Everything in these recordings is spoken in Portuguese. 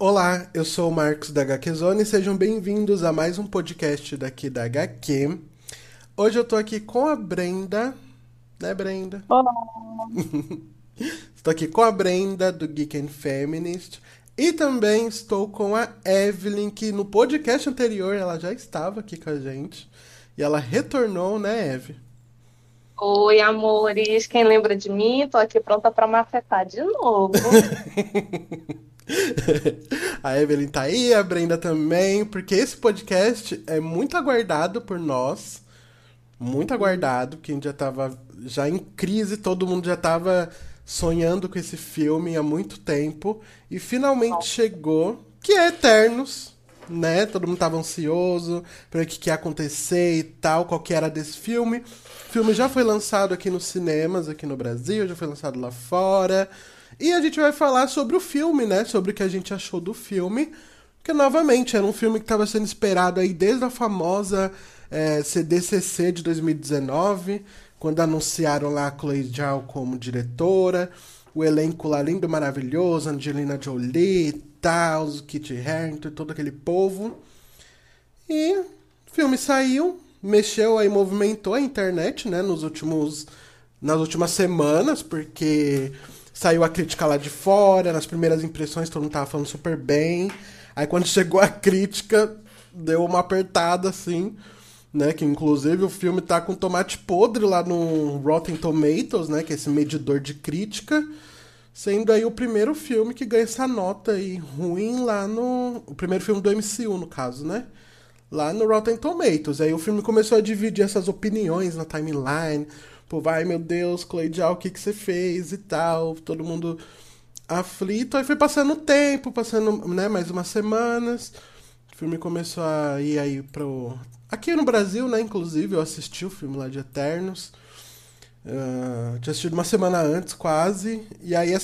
Olá, eu sou o Marcos da HQ Zone e sejam bem-vindos a mais um podcast daqui da HQ. Hoje eu tô aqui com a Brenda, né, Brenda? Olá. Estou aqui com a Brenda do Geek and Feminist e também estou com a Evelyn, que no podcast anterior ela já estava aqui com a gente e ela retornou, né, Eve? Oi, amores. Quem lembra de mim? Tô aqui pronta para macetar de novo. A Evelyn tá aí, a Brenda também, porque esse podcast é muito aguardado por nós. Muito Hum. aguardado, que a gente já tava já em crise, todo mundo já tava sonhando com esse filme há muito tempo. E finalmente chegou, que é Eternos, né? Todo mundo tava ansioso para ver o que ia acontecer e tal, qual que era desse filme. O filme já foi lançado aqui nos cinemas, aqui no Brasil, já foi lançado lá fora. E a gente vai falar sobre o filme, né? Sobre o que a gente achou do filme. Porque, novamente, era um filme que estava sendo esperado aí desde a famosa CDCC de 2019, quando anunciaram lá a Chloe Zhao como diretora, o elenco lá lindo, maravilhoso, Angelina Jolie e tal, Kit Harington, todo aquele povo. E o filme saiu, mexeu aí, movimentou a internet, né, nas últimas semanas, porque saiu a crítica lá de fora, nas primeiras impressões todo mundo tava falando super bem. Aí quando chegou a crítica, deu uma apertada assim, né, que inclusive o filme tá com tomate podre lá no Rotten Tomatoes, né, que é esse medidor de crítica, sendo aí o primeiro filme que ganha essa nota aí ruim lá no, o primeiro filme do MCU no caso, né? Lá no Rotten Tomatoes. Aí o filme começou a dividir essas opiniões na timeline. Pô, vai, meu Deus, Chloe Zhao, o que você fez e tal. Todo mundo aflito. Aí foi passando o tempo, passando, né, mais umas semanas. O filme começou a ir aí pro... Aqui no Brasil, né, inclusive, eu assisti o filme lá de Eternos. Tinha assistido uma semana antes, quase. E aí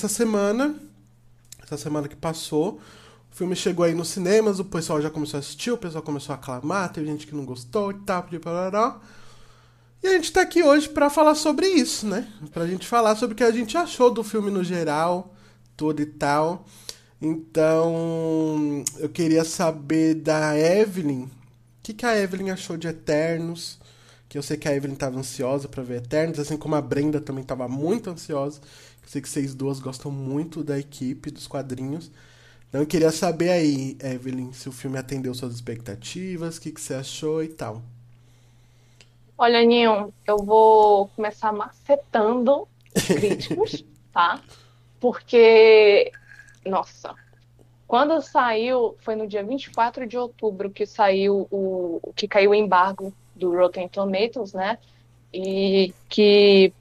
essa semana que passou, o filme chegou aí nos cinemas, o pessoal já começou a assistir, o pessoal começou a aclamar, teve gente que não gostou e tal, pediu parará. E a gente tá aqui hoje pra falar sobre isso, né? Pra gente falar sobre o que a gente achou do filme no geral, tudo e tal. Então, eu queria saber da Evelyn, o que a Evelyn achou de Eternos, que eu sei que a Evelyn tava ansiosa pra ver Eternos, assim como a Brenda também tava muito ansiosa. Eu sei que vocês duas gostam muito da equipe, dos quadrinhos. Então eu queria saber aí, Evelyn, se o filme atendeu suas expectativas, o que você achou e tal. Olha, Ninho, eu vou começar macetando os críticos, tá? Porque, nossa, quando saiu, foi no dia 24 de outubro que saiu que caiu o embargo do Rotten Tomatoes, né? E que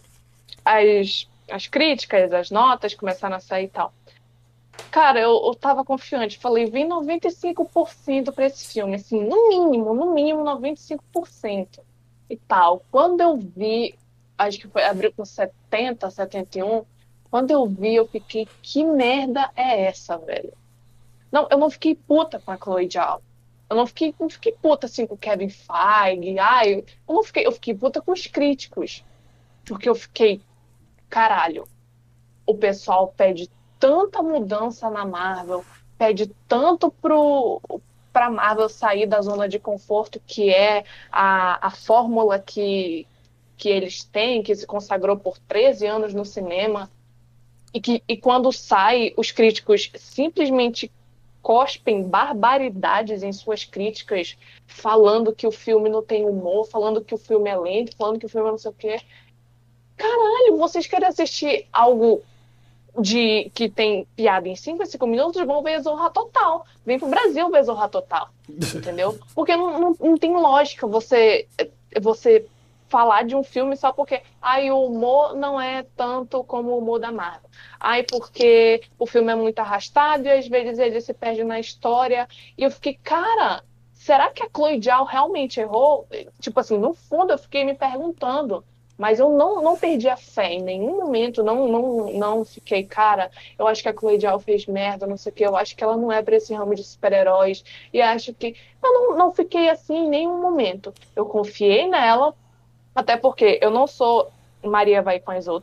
as críticas, as notas começaram a sair e tal. Cara, eu tava confiante. Falei, vem 95% pra esse filme. Assim, no mínimo 95% e tal. Quando eu vi, acho que foi, abriu com 71. Quando eu vi, eu fiquei, que merda é essa, velho? Não, eu não fiquei puta com a Chloe Zhao. Eu não fiquei puta assim com o Kevin Feige. Ai, eu fiquei puta com os críticos. Porque eu fiquei, caralho, o pessoal pede tanta mudança na Marvel, pede tanto pra Marvel sair da zona de conforto que é a fórmula que eles têm, que se consagrou por 13 anos no cinema, e quando sai, os críticos simplesmente cospem barbaridades em suas críticas, falando que o filme não tem humor, falando que o filme é lento, falando que o filme é não sei o quê. Caralho, vocês querem assistir algo de que tem piada em 5 a 5 minutos, vão ver Zorra Total. Vem pro Brasil ver Zorra Total. Entendeu? Porque não tem lógica você falar de um filme só porque ai, o humor não é tanto como o humor da Marvel. Ai, porque o filme é muito arrastado e às vezes ele se perde na história. E eu fiquei, cara, será que a Chloe Zhao realmente errou? Tipo assim, no fundo eu fiquei me perguntando. Mas eu não perdi a fé em nenhum momento, não fiquei, cara, eu acho que a Chloe Zhao fez merda, não sei o quê, eu acho que ela não é pra esse ramo de super-heróis, e acho que. Eu não fiquei assim em nenhum momento. Eu confiei nela, até porque eu não sou Maria vai com as outras.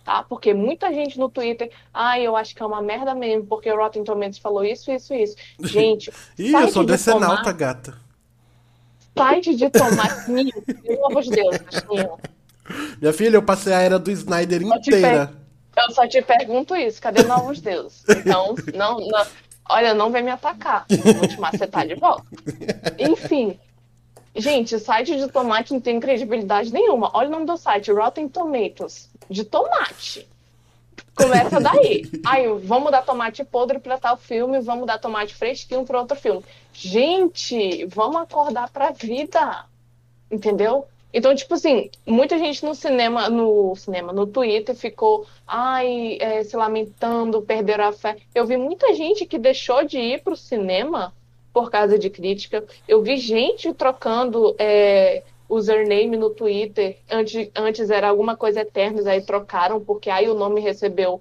tá? Porque muita gente no Twitter, eu acho que é uma merda mesmo, porque o Rotten Tomatoes falou isso, isso, isso. Gente, Ih, eu sou site de decenalta, tomate, gata. site de tomate, Nil, pelo amor de Deus, Nil. Minha filha, eu passei a era do Snyder Só te per- inteira. Eu só te pergunto isso, cadê novos deuses? Então, não, olha, não vem me atacar. Eu vou te macetar de volta. Enfim, gente, o site de tomate não tem credibilidade nenhuma. Olha o nome do site, Rotten Tomatoes, de tomate. Começa daí. Aí, vamos dar tomate podre para tal filme, vamos dar tomate fresquinho para outro filme. Gente, vamos acordar pra vida. Entendeu? Então, tipo assim, muita gente no Twitter ficou, se lamentando, perderam a fé. Eu vi muita gente que deixou de ir pro cinema por causa de crítica. Eu vi gente trocando username no Twitter. Antes era alguma coisa Eternos, aí trocaram, porque aí o nome recebeu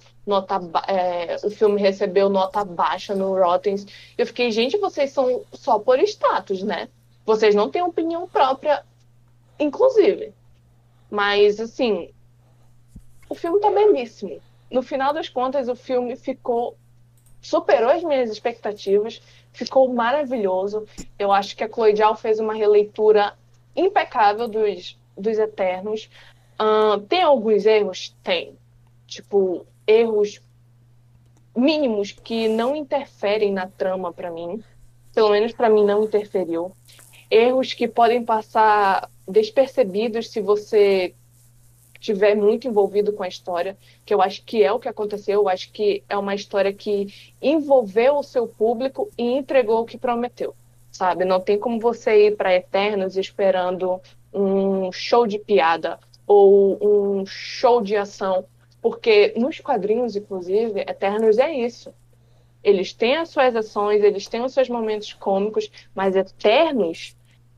o filme recebeu nota baixa no Rotten. Eu fiquei, gente, vocês são só por status, né? Vocês não têm opinião própria inclusive. Mas, assim, o filme tá belíssimo. No final das contas, o filme superou as minhas expectativas, ficou maravilhoso. Eu acho que a Chloe Zhao fez uma releitura impecável dos Eternos. Tem alguns erros? Tem. Tipo, erros mínimos que não interferem na trama pra mim. Pelo menos pra mim não interferiu. Erros que podem passar despercebidos se você estiver muito envolvido com a história, que eu acho que é o que aconteceu. Eu acho que é uma história que envolveu o seu público e entregou o que prometeu, sabe? Não tem como você ir para Eternos esperando um show de piada ou um show de ação, porque nos quadrinhos, inclusive, Eternos é isso. Eles têm as suas ações, eles têm os seus momentos cômicos, mas Eternos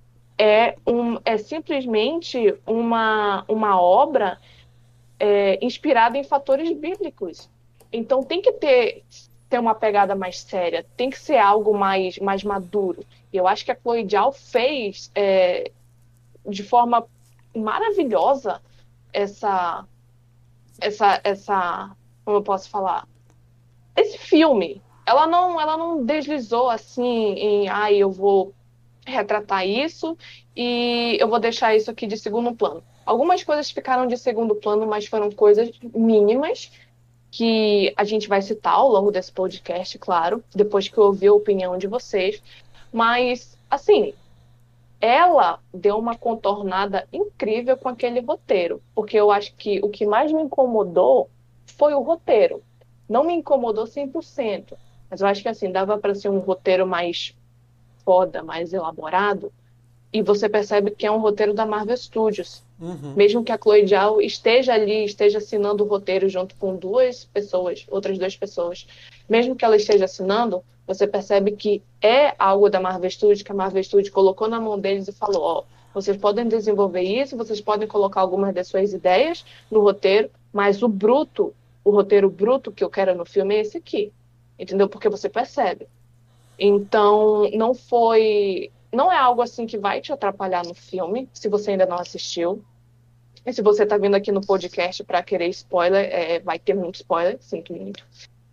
é simplesmente uma obra inspirada em fatores bíblicos. Então tem que ter uma pegada mais séria, tem que ser algo mais maduro. E eu acho que a Chloe Zhao fez de forma maravilhosa essa, como eu posso falar, esse filme. Ela não deslizou assim eu vou retratar isso e eu vou deixar isso aqui de segundo plano. Algumas coisas ficaram de segundo plano, mas foram coisas mínimas que a gente vai citar ao longo desse podcast, claro, depois que eu ouvir a opinião de vocês. Mas, assim, ela deu uma contornada incrível com aquele roteiro, porque eu acho que o que mais me incomodou foi o roteiro. Não me incomodou 100%, mas eu acho que assim, dava para ser um roteiro mais foda, mais elaborado, e você percebe que é um roteiro da Marvel Studios. Mesmo que a Chloe Zhao esteja ali, esteja assinando o roteiro junto com outras duas pessoas, mesmo que ela esteja assinando, você percebe que é algo da Marvel Studios, que a Marvel Studios colocou na mão deles e falou, vocês podem desenvolver isso, vocês podem colocar algumas das suas ideias no roteiro, mas o roteiro bruto que eu quero no filme é esse aqui. Entendeu? Porque você percebe. Então, não é algo assim que vai te atrapalhar no filme, se você ainda não assistiu. E se você tá vindo aqui no podcast para querer spoiler, vai ter muito spoiler, sinto muito.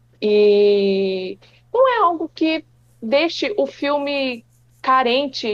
E não é algo que deixe o filme carente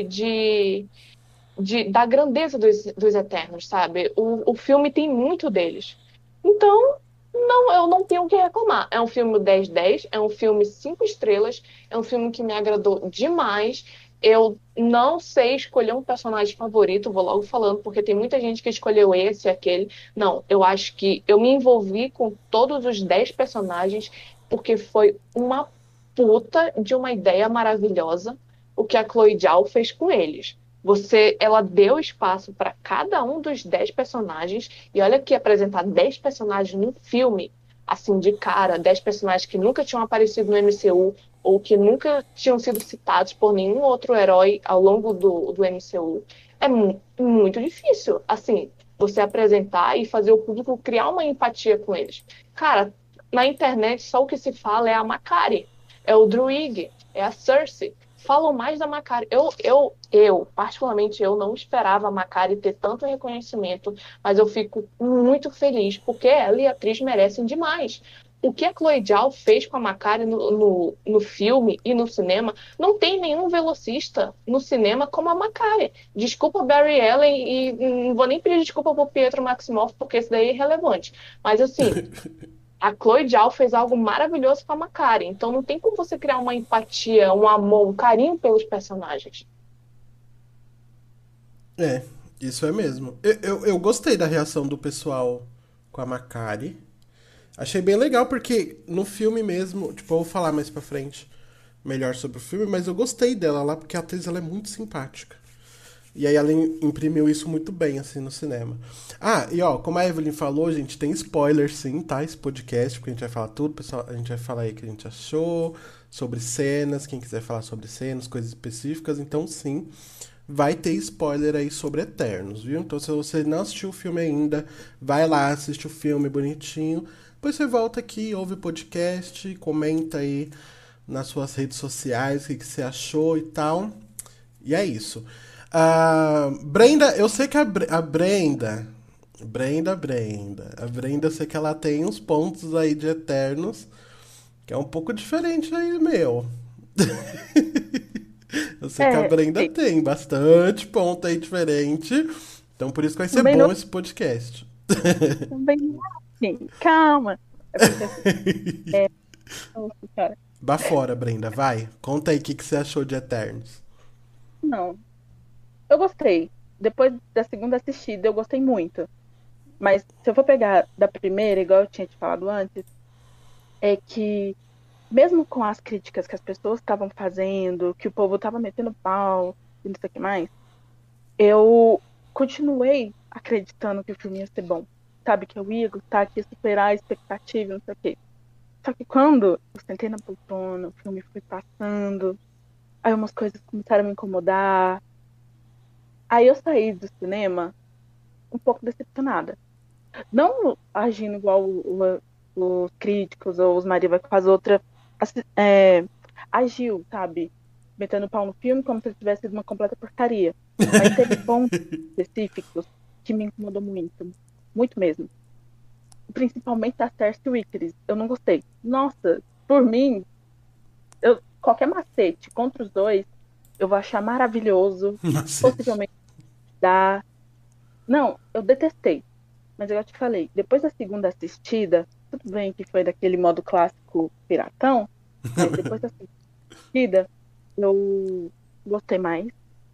da grandeza dos Eternos, sabe? O filme tem muito deles. Então, não, eu não tenho o que reclamar. É um filme 10/10, é um filme 5 estrelas, é um filme que me agradou demais. Eu não sei escolher um personagem favorito, vou logo falando, porque tem muita gente que escolheu esse e aquele. Não, eu acho que eu me envolvi com todos os 10 personagens, porque foi uma puta de uma ideia maravilhosa o que a Chloe Zhao fez com eles. Ela deu espaço para cada um dos 10 personagens, e olha que apresentar 10 personagens num filme, assim, de cara, 10 personagens que nunca tinham aparecido no MCU, ou que nunca tinham sido citados por nenhum outro herói ao longo do MCU, é muito difícil, assim, você apresentar e fazer o público criar uma empatia com eles. Cara, na internet só o que se fala é a Makkari, é o Druig, é a Cersei. falam mais da Macari. Particularmente, eu não esperava a Macari ter tanto reconhecimento, mas eu fico muito feliz, porque ela e a atriz merecem demais. O que a Chloe Zhao fez com a Macari no filme e no cinema, não tem nenhum velocista no cinema como a Macari. Desculpa Barry Allen e não vou nem pedir desculpa pro Pietro Maximoff, porque isso daí é irrelevante. Mas assim, a Chloe Zhao fez algo maravilhoso com a Macari. Então não tem como você criar uma empatia, um amor, um carinho pelos personagens. É, isso é mesmo. Eu gostei da reação do pessoal com a Macari. Achei bem legal, porque no filme mesmo, tipo, eu vou falar mais pra frente melhor sobre o filme, mas eu gostei dela lá, porque a atriz ela é muito simpática. E aí ela imprimiu isso muito bem, assim, no cinema. Ah, e ó, como a Evelyn falou, gente, tem spoiler sim, tá? Esse podcast, porque a gente vai falar tudo, pessoal. A gente vai falar aí o que a gente achou, sobre cenas, quem quiser falar sobre cenas, coisas específicas. Então, sim, vai ter spoiler aí sobre Eternos, viu? Então, se você não assistiu o filme ainda, vai lá, assiste o filme bonitinho. Depois você volta aqui, ouve o podcast, comenta aí nas suas redes sociais o que você achou e tal. E é isso. Brenda, eu sei que a Brenda. A Brenda, eu sei que ela tem uns pontos aí de Eternos, que é um pouco diferente aí, meu. Eu sei que a Brenda Sim, tem bastante ponto aí diferente. Então por isso que vai ser também não, bom esse podcast. também não é assim, calma. É porque assim, nossa, cara, Vá fora, Brenda, vai. Conta aí o que você achou de Eternos. não. Eu gostei. Depois da segunda assistida, eu gostei muito. Mas se eu for pegar da primeira, igual eu tinha te falado antes, é que mesmo com as críticas que as pessoas estavam fazendo, que o povo estava metendo pau e não sei o que mais, eu continuei acreditando que o filme ia ser bom. Sabe, que eu ia gostar, que ia superar a expectativa, não sei o quê. Só que quando eu sentei na poltrona, o filme foi passando, aí umas coisas começaram a me incomodar. Aí eu saí do cinema um pouco decepcionada. Não agindo igual os críticos ou os Mariva com as outras agiu, sabe? Metendo pau no filme como se ele tivesse sido uma completa porcaria. Mas teve pontos específicos que me incomodou muito. Muito mesmo. Principalmente a Cersei Wickers. Eu não gostei. Nossa, por mim, qualquer macete contra os dois, eu vou achar maravilhoso. Macete. Possivelmente dá. Não, eu detestei. Mas eu já te falei, depois da segunda assistida, tudo bem que foi daquele modo clássico piratão, mas depois da segunda assistida, eu gostei mais.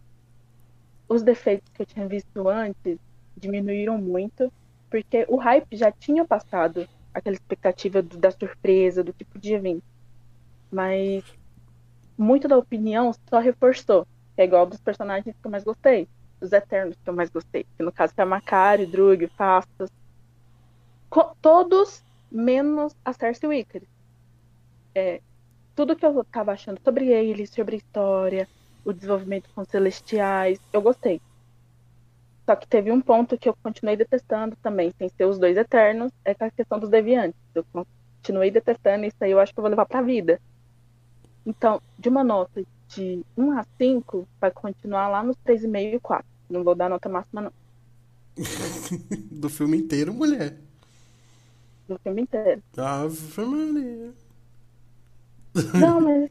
Os defeitos que eu tinha visto antes diminuíram muito, porque o hype já tinha passado, aquela expectativa da surpresa, do que podia vir. Mas muito da opinião só reforçou. É igual dos personagens que eu mais gostei, dos Eternos que eu mais gostei, que no caso é a Macari, Drug, Fastos, todos menos a Cersei Wickers. Tudo que eu tava achando sobre eles, sobre a história, o desenvolvimento com os Celestiais, eu gostei. Só que teve um ponto que eu continuei detestando também, sem ser os dois Eternos, é a questão dos Deviantes. Eu continuei detestando, isso aí eu acho que eu vou levar pra vida. Então, de uma nota de 1 a 5, vai continuar lá nos 3,5 e 4. Não vou dar nota máxima, não. Do filme inteiro, mulher. Do filme inteiro. Ave Maria. Não, mas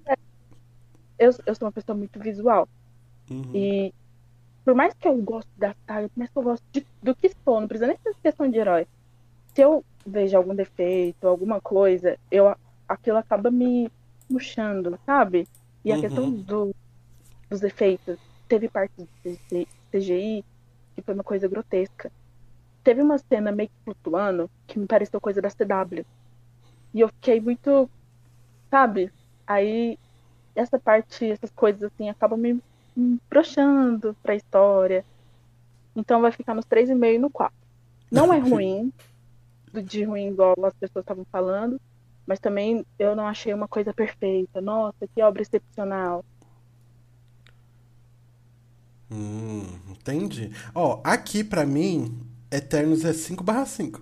eu sou uma pessoa muito visual. Uhum. E por mais que eu goste da saga, por mais que eu goste do que for, não precisa nem ser questão de herói. Se eu vejo algum defeito, alguma coisa, aquilo acaba me murchando, sabe? E a questão Uhum. dos efeitos, teve parte do CGI que foi uma coisa grotesca. Teve uma cena meio que flutuando que me pareceu coisa da CW. E eu fiquei muito, sabe? Aí essa parte, essas coisas assim, acabam me broxando pra história. Então vai ficar nos 3,5 e no 4. Não é ruim, de ruim igual as pessoas estavam falando, mas também eu não achei uma coisa perfeita. Nossa, que obra excepcional. Entendi. Ó, aqui pra mim, Eternos é 5/5.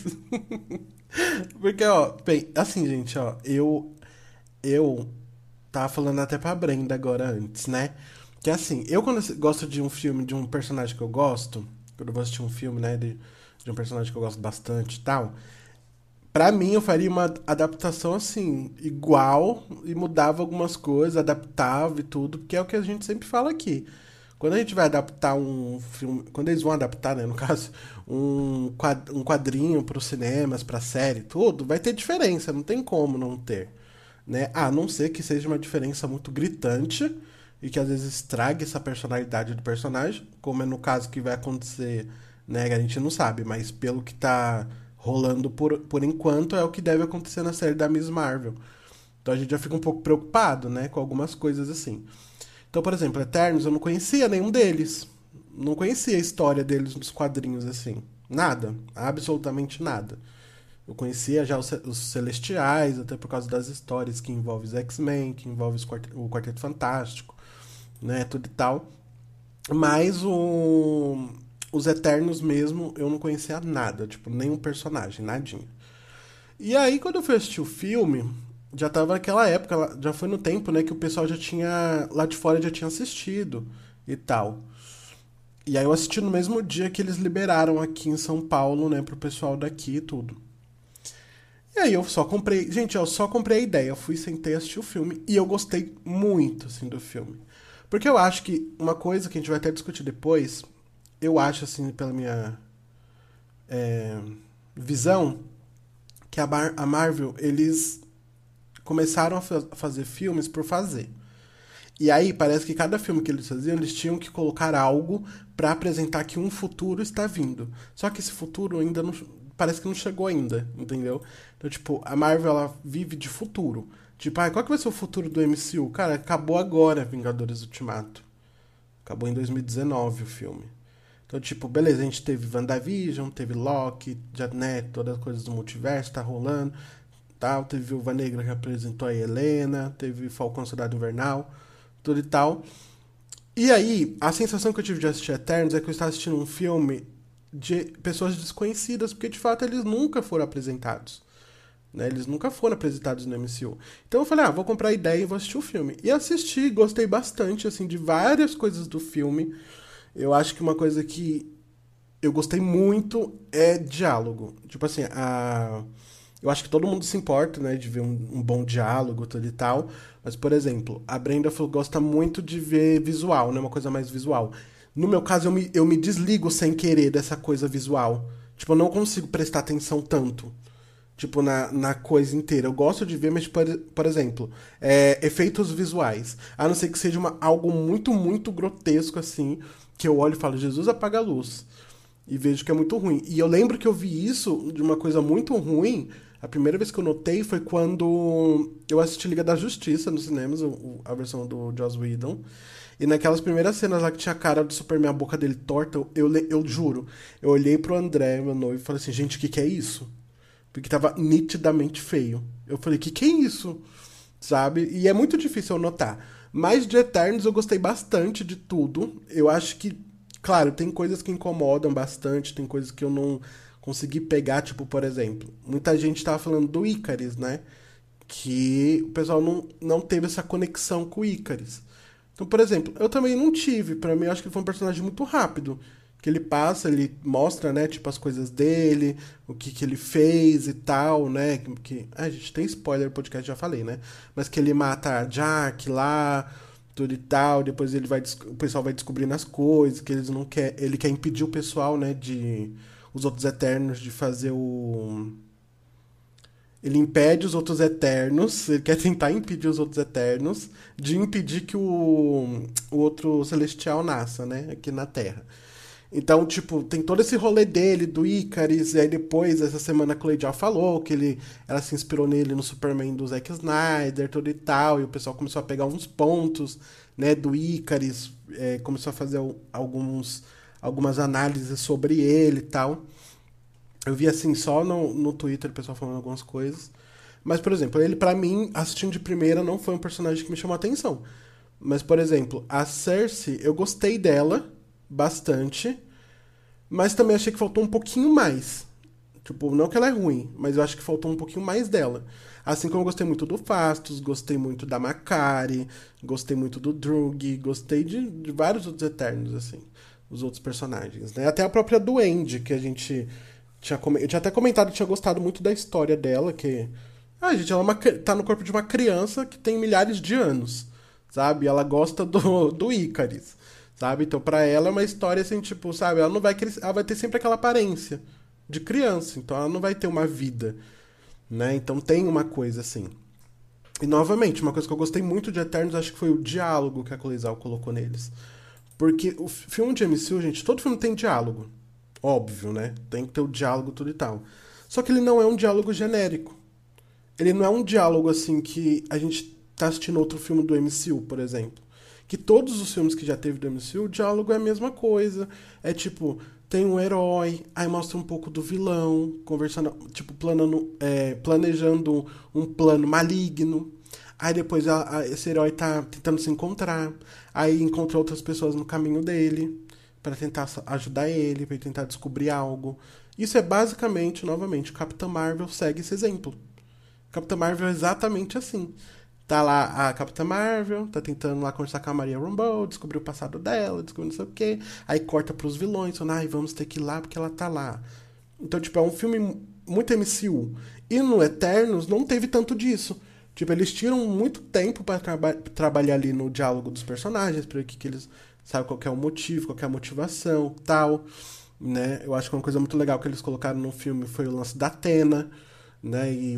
Porque, ó, bem, assim, gente, ó, eu tava falando até pra Brenda agora antes, né? Que assim, eu quando gosto de um filme, de um personagem que eu gosto, quando eu vou assistir um filme, né, de um personagem que eu gosto bastante e tal, pra mim eu faria uma adaptação assim, igual, e mudava algumas coisas, adaptava e tudo, porque é o que a gente sempre fala aqui. Quando a gente vai adaptar um filme, quando eles vão adaptar, né, no caso, um quadrinho para os cinemas, para série, tudo, vai ter diferença, não tem como não ter, né? A não ser que seja uma diferença muito gritante e que às vezes estrague essa personalidade do personagem, como é no caso que vai acontecer, né? A gente não sabe, mas pelo que tá rolando por enquanto é o que deve acontecer na série da Miss Marvel. Então a gente já fica um pouco preocupado, né, com algumas coisas assim. Então, por exemplo, Eternos, eu não conhecia nenhum deles. Não conhecia a história deles nos quadrinhos, assim. Nada. Absolutamente nada. Eu conhecia já os Celestiais, até por causa das histórias que envolvem os X-Men, que envolvem o Quarteto Fantástico, né, tudo e tal. Mas os Eternos mesmo, eu não conhecia nada. Tipo, nenhum personagem, nadinha. E aí, quando eu fui assistir o filme, já tava naquela época, já foi no tempo, né, que o pessoal já tinha, lá de fora já tinha assistido e tal. E aí eu assisti no mesmo dia que eles liberaram aqui em São Paulo, né, pro pessoal daqui e tudo. E aí eu só comprei, gente, eu só comprei a ideia, eu fui, sentei, assisti o filme e eu gostei muito, assim, do filme. Porque eu acho que uma coisa que a gente vai até discutir depois, eu acho, assim, pela minha visão, que a Marvel, eles começaram a fazer filmes por fazer. E aí parece que cada filme que eles faziam, eles tinham que colocar algo pra apresentar que um futuro está vindo. Só que esse futuro ainda não, parece que não chegou ainda, entendeu? Então, tipo, a Marvel, ela vive de futuro. Tipo, qual que vai ser o futuro do MCU? Cara, acabou agora Vingadores Ultimato. Acabou em 2019 o filme. Então, tipo, beleza, a gente teve WandaVision, teve Loki, já, né, todas as coisas do multiverso, tá rolando, tal. Teve Viúva Negra que apresentou a Helena, teve Falcão Soldado Invernal, tudo e tal. E aí, a sensação que eu tive de assistir Eternos é que eu estava assistindo um filme de pessoas desconhecidas, porque de fato eles nunca foram apresentados. Né? Eles nunca foram apresentados no MCU. Então eu falei, vou comprar a ideia e vou assistir o filme. E assisti, gostei bastante, assim, de várias coisas do filme. Eu acho que uma coisa que eu gostei muito é diálogo. Tipo assim, eu acho que todo mundo se importa, né, de ver um bom diálogo, tudo e tal. Mas, por exemplo, a Brenda gosta muito de ver visual, né, uma coisa mais visual. No meu caso, eu me desligo sem querer dessa coisa visual. Tipo, eu não consigo prestar atenção tanto. Tipo, na coisa inteira. Eu gosto de ver, mas, por exemplo, efeitos visuais. A não ser que seja algo muito, muito grotesco, assim, que eu olho e falo, Jesus, apaga a luz. E vejo que é muito ruim. E eu lembro que eu vi isso de uma coisa muito ruim. A primeira vez que eu notei foi quando eu assisti Liga da Justiça nos cinemas, a versão do Joss Whedon. E naquelas primeiras cenas lá que tinha a cara do Superman, a boca dele torta, eu juro, eu olhei pro André, meu noivo, e falei assim, gente, o que é isso? Porque tava nitidamente feio. Eu falei, que é isso? Sabe? E é muito difícil eu notar. Mas de Eternos eu gostei bastante de tudo. Eu acho que, claro, tem coisas que incomodam bastante, tem coisas que eu não consegui pegar, tipo, por exemplo, muita gente tava falando do Icaris, né? Que o pessoal não teve essa conexão com o Icaris. Então, por exemplo, eu também não tive. Pra mim, eu acho que ele foi um personagem muito rápido. Que ele passa, ele mostra, né, tipo, as coisas dele, o que ele fez e tal, né? A gente tem spoiler no podcast, já falei, né? Mas que ele mata a Jack lá, tudo e tal, depois o pessoal vai descobrindo as coisas, que ele quer impedir o pessoal, né, os outros Eternos de fazer o... Ele impede os outros Eternos, ele quer tentar impedir os outros Eternos de impedir que o outro Celestial nasça, né, aqui na Terra. Então, tipo, tem todo esse rolê dele, do Icaris, e aí depois, essa semana a Chloe já falou que ela se inspirou nele no Superman do Zack Snyder, tudo e tal, e o pessoal começou a pegar uns pontos, né, do Icaris, começou a fazer algumas análises sobre ele e tal. Eu vi, assim, só no Twitter o pessoal falando algumas coisas. Mas, por exemplo, ele, pra mim, assistindo de primeira, não foi um personagem que me chamou a atenção. Mas, por exemplo, a Cersei, eu gostei dela bastante, mas também achei que faltou um pouquinho mais. Tipo, não que ela é ruim, mas eu acho que faltou um pouquinho mais dela. Assim como eu gostei muito do Fastos, gostei muito da Makari, gostei muito do Drug, gostei de vários outros Eternos, assim, os outros personagens, né? Até a própria Duende, que a gente eu tinha até comentado que tinha gostado muito da história dela, que... Ah, gente, ela tá no corpo de uma criança que tem milhares de anos, sabe? Ela gosta do Icaris, sabe? Então, pra ela é uma história assim, tipo, sabe? Ela não vai crescer, ela vai ter sempre aquela aparência de criança, então ela não vai ter uma vida, né? Então tem uma coisa assim. E novamente, uma coisa que eu gostei muito de Eternos, acho que foi o diálogo que a Coleizal colocou neles. Porque o filme de MCU, gente, todo filme tem diálogo. Óbvio, né? Tem que ter o diálogo tudo e tal. Só que ele não é um diálogo genérico. Ele não é um diálogo assim que a gente tá assistindo outro filme do MCU, por exemplo. Que todos os filmes que já teve do MCU, o diálogo é a mesma coisa. É tipo, tem um herói, aí mostra um pouco do vilão, conversando, tipo, planejando um plano maligno. Aí depois esse herói tá tentando se encontrar. Aí encontra outras pessoas no caminho dele pra tentar ajudar ele, pra ele tentar descobrir algo. Isso é basicamente, novamente, o Capitã Marvel segue esse exemplo. Capitã Marvel é exatamente assim. Tá lá a Capitã Marvel, tá tentando lá conversar com a Maria Rambeau, descobrir o passado dela, descobrir não sei o quê. Aí corta pros vilões, falando, ai, vamos ter que ir lá porque ela tá lá. Então, tipo, é um filme muito MCU. E no Eternos não teve tanto disso. Tipo, eles tiram muito tempo pra trabalhar ali no diálogo dos personagens, pra ver que eles sabem qual que é o motivo, qual que é a motivação, tal, né? Eu acho que uma coisa muito legal que eles colocaram no filme foi o lance da Athena, né? E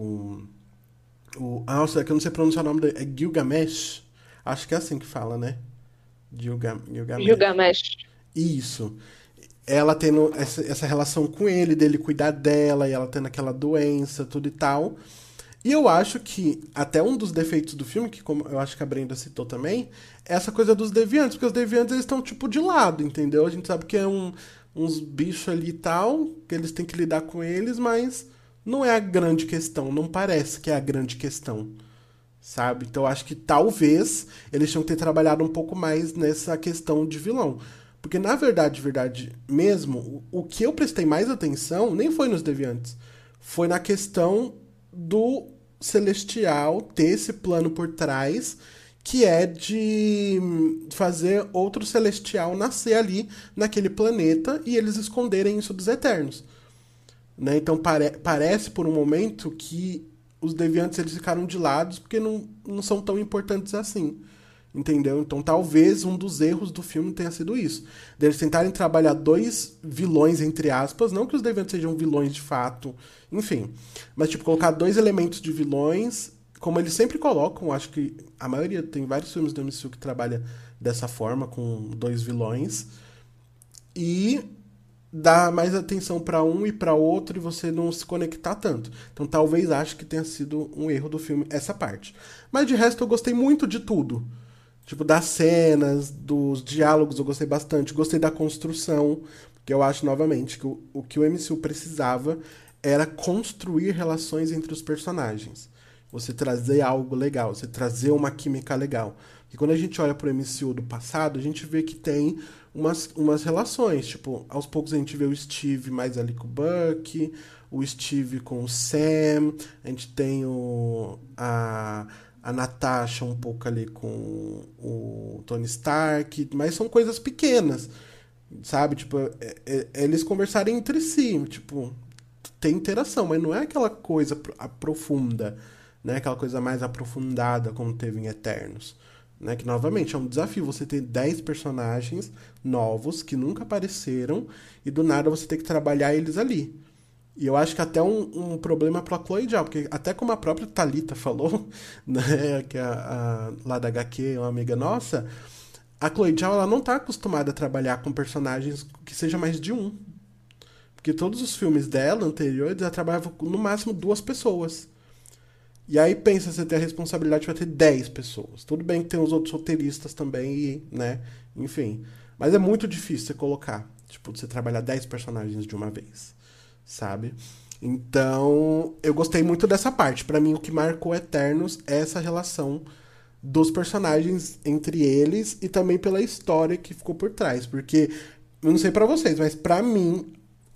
nossa, é que eu não sei pronunciar o nome dele. É Gilgamesh? Acho que é assim que fala, né? Gilgamesh. Gilgamesh. Isso. Ela tendo essa relação com ele, dele cuidar dela, e ela tendo aquela doença, tudo e tal. E eu acho que até um dos defeitos do filme, que como eu acho que a Brenda citou também, é essa coisa dos deviantes, porque os deviantes eles estão tipo de lado, entendeu? A gente sabe que é uns bichos ali e tal, que eles têm que lidar com eles, mas não é a grande questão, não parece que é a grande questão, sabe? Então eu acho que talvez eles tinham que ter trabalhado um pouco mais nessa questão de vilão. Porque na verdade mesmo, o que eu prestei mais atenção nem foi nos deviantes, foi na questão do Celestial ter esse plano por trás, que é de fazer outro Celestial nascer ali naquele planeta e eles esconderem isso dos Eternos. Né? Então parece por um momento que os deviantes eles ficaram de lado porque não são tão importantes assim. Entendeu? Então talvez um dos erros do filme tenha sido isso. Deles tentarem trabalhar dois vilões, entre aspas, não que os deviantes sejam vilões de fato, enfim. Mas tipo, colocar dois elementos de vilões, como eles sempre colocam, acho que a maioria, tem vários filmes do MCU que trabalha dessa forma, com dois vilões. E dar mais atenção para um e para outro e você não se conectar tanto. Então talvez acho que tenha sido um erro do filme essa parte. Mas de resto eu gostei muito de tudo. Tipo, das cenas, dos diálogos eu gostei bastante. Gostei da construção, porque eu acho, novamente, que o que o MCU precisava era construir relações entre os personagens. Você trazer algo legal, você trazer uma química legal. E quando a gente olha pro MCU do passado, a gente vê que tem umas relações. Tipo, aos poucos a gente vê o Steve mais ali com o Bucky, o Steve com o Sam, a gente tem a Natasha um pouco ali com o Tony Stark, mas são coisas pequenas, sabe? Tipo, eles conversarem entre si, tipo, tem interação, mas não é aquela coisa profunda, né? Aquela coisa mais aprofundada como teve em Eternos. Né? Que, novamente, é um desafio você ter 10 personagens novos que nunca apareceram e do nada você ter que trabalhar eles ali. E eu acho que até um problema pra Chloe Zhao, porque até como a própria Thalita falou, né, que lá da HQ, uma amiga nossa, a Chloe Zhao ela não tá acostumada a trabalhar com personagens que seja mais de um. Porque todos os filmes dela, anteriores, ela trabalhava com, no máximo 2 pessoas. E aí pensa, você ter a responsabilidade de vai ter 10 pessoas. Tudo bem que tem os outros roteiristas também, né, enfim. Mas é muito difícil você colocar, tipo, você trabalhar 10 personagens de uma vez. Sabe? Então, eu gostei muito dessa parte. Pra mim, o que marcou Eternos é essa relação dos personagens entre eles e também pela história que ficou por trás. Porque, eu não sei pra vocês, mas pra mim,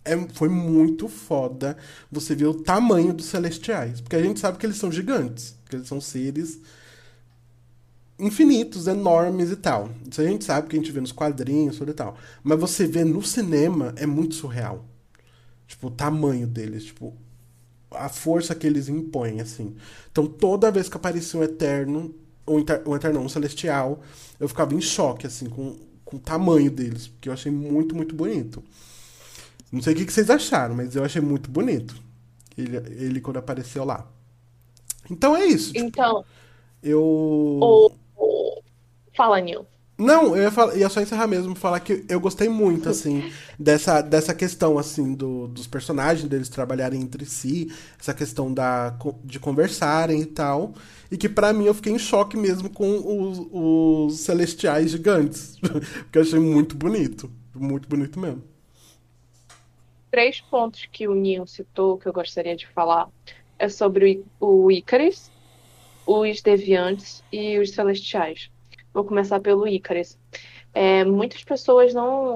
foi muito foda você ver o tamanho dos celestiais. Porque a gente sabe que eles são gigantes. Que eles são seres infinitos, enormes e tal. Isso a gente sabe que a gente vê nos quadrinhos tudo e tal. Mas você vê no cinema é muito surreal. Tipo, o tamanho deles, tipo, a força que eles impõem, assim. Então, toda vez que aparecia um Eterno, um Eterno, um Celestial, eu ficava em choque, assim, com o tamanho deles, porque eu achei muito, muito bonito. Não sei o que vocês acharam, mas eu achei muito bonito. Ele quando apareceu lá. Então é isso, tipo, Então, eu. o, fala, Nil. Não, ia só encerrar mesmo, falar que eu gostei muito, assim, dessa questão, assim, dos personagens, deles trabalharem entre si, essa questão de conversarem e tal, e que pra mim eu fiquei em choque mesmo com os celestiais gigantes, porque eu achei muito bonito mesmo. 3 pontos que o Nil citou que eu gostaria de falar é sobre o Ícaris, os Deviantes e os Celestiais. Vou começar pelo Ícaris. Muitas pessoas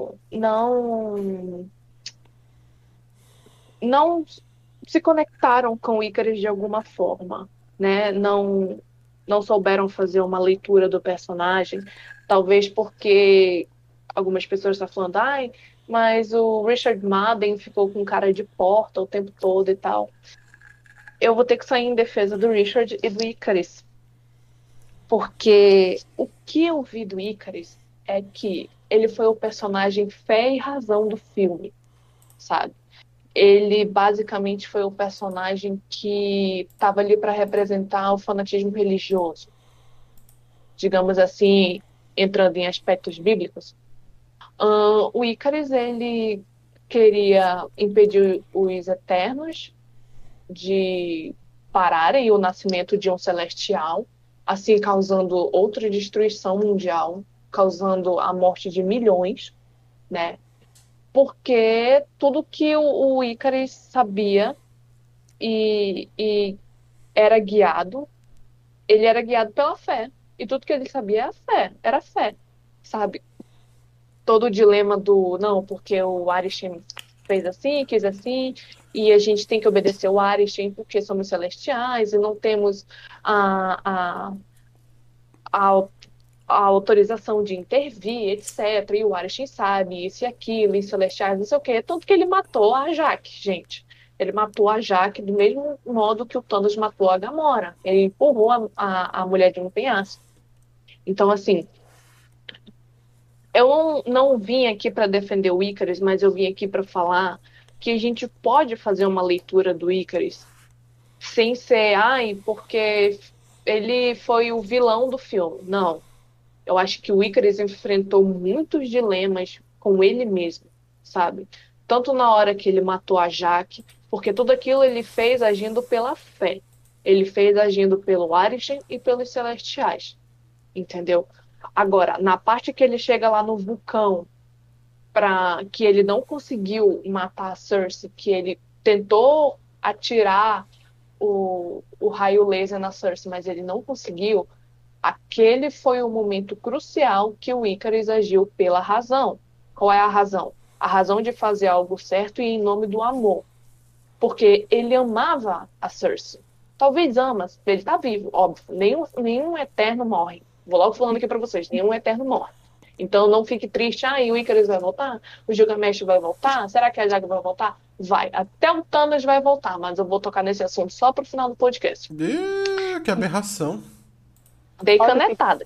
não se conectaram com o Ícaris de alguma forma, né? Não souberam fazer uma leitura do personagem, talvez porque algumas pessoas estão falando, ai, mas o Richard Madden ficou com cara de porta o tempo todo e tal. Eu vou ter que sair em defesa do Richard e do Icarus, porque o que eu vi do Icarus é que ele foi o personagem fé e razão do filme, sabe? Ele basicamente foi o personagem que estava ali para representar o fanatismo religioso, digamos assim, entrando em aspectos bíblicos. O Icarus, ele queria impedir os Eternos de pararem o nascimento de um celestial, assim causando outra destruição mundial, causando a morte de milhões, né? Porque tudo que o Icarus sabia e ele era guiado pela fé. E tudo que ele sabia era fé, sabe? Todo o dilema do, não, porque o Arishem fez assim, quis assim, e a gente tem que obedecer o Arishem porque somos celestiais e não temos a, a, a, a autorização de intervir, etc. E o Arishem sabe isso e aquilo, e celestiais, não sei o quê. Tanto que ele matou a Jaque, gente. Ele matou a Jaque do mesmo modo que o Thanos matou a Gamora. Ele empurrou a mulher de um penhasco. Então, assim, eu não vim aqui para defender o Icarus, mas eu vim aqui para falar que a gente pode fazer uma leitura do Icarus sem ser, ai, porque ele foi o vilão do filme. Não. Eu acho que o Icarus enfrentou muitos dilemas com ele mesmo, sabe? Tanto na hora que ele matou a Jaque, porque tudo aquilo ele fez agindo pela fé. Ele fez agindo pelo Arishem e pelos Celestiais, entendeu? Agora, na parte que ele chega lá no vulcão, que ele não conseguiu matar a Cersei, que ele tentou atirar o raio laser na Cersei, mas ele não conseguiu, aquele foi o momento crucial que o Icarus agiu pela razão. Qual é a razão? A razão de fazer algo certo e em nome do amor. Porque ele amava a Cersei. Talvez ama, ele tá vivo, óbvio. Nenhum eterno morre. Vou logo falando aqui pra vocês, nenhum eterno morre. Então não fique triste, o Icarus vai voltar? O Gilgamesh vai voltar? Será que a Jaga vai voltar? Vai. Até o Thanos vai voltar, mas eu vou tocar nesse assunto só pro final do podcast. Que aberração. Dei canetadas.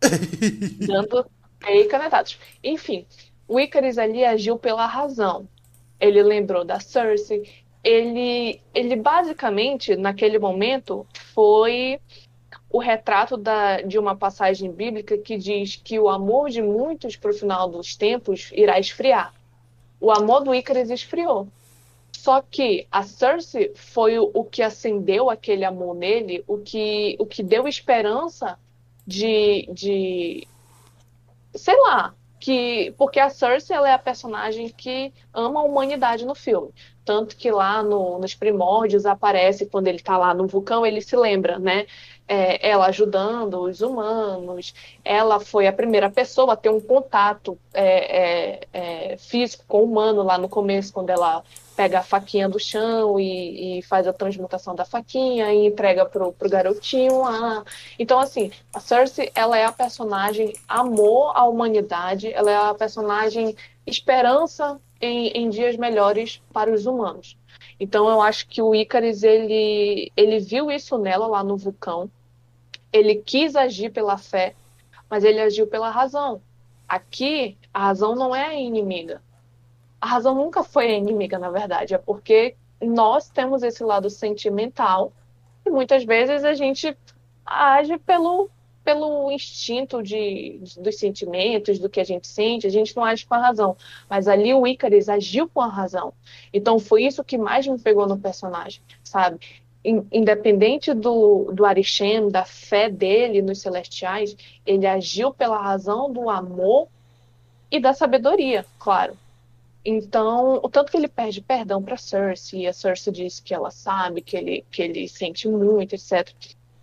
Dei canetadas. Enfim, o Icarus ali agiu pela razão. Ele lembrou da Cersei. Ele basicamente, naquele momento, foi o retrato de uma passagem bíblica que diz que o amor de muitos para o final dos tempos irá esfriar. O amor do Icarus esfriou. Só que a Cersei foi o que acendeu aquele amor nele, o que deu esperança de sei lá, Porque a Cersei, ela é a personagem que ama a humanidade no filme. Tanto que lá nos primórdios aparece, quando ele tá lá no vulcão, ele se lembra, né? Ela ajudando os humanos. Ela foi a primeira pessoa a ter um contato físico com o humano lá no começo, quando ela pega a faquinha do chão e faz a transmutação da faquinha e entrega pro garotinho lá. Então, assim, a Cersei, ela é a personagem amor à humanidade, ela é a personagem esperança em dias melhores para os humanos. Então, eu acho que o Ikaris, ele viu isso nela lá no vulcão, ele quis agir pela fé, mas ele agiu pela razão. Aqui, a razão não é a inimiga. A razão nunca foi a inimiga, na verdade, é porque nós temos esse lado sentimental e muitas vezes a gente age pelo instinto dos sentimentos, do que a gente não age com a razão. Mas ali o Icarus agiu com a razão. Então foi isso que mais me pegou no personagem, sabe? Independente do Arishem, da fé dele nos celestiais, ele agiu pela razão do amor e da sabedoria, claro. Então, o tanto que ele pede perdão para Cersei, e a Cersei diz que ela sabe, que ele sente muito, etc.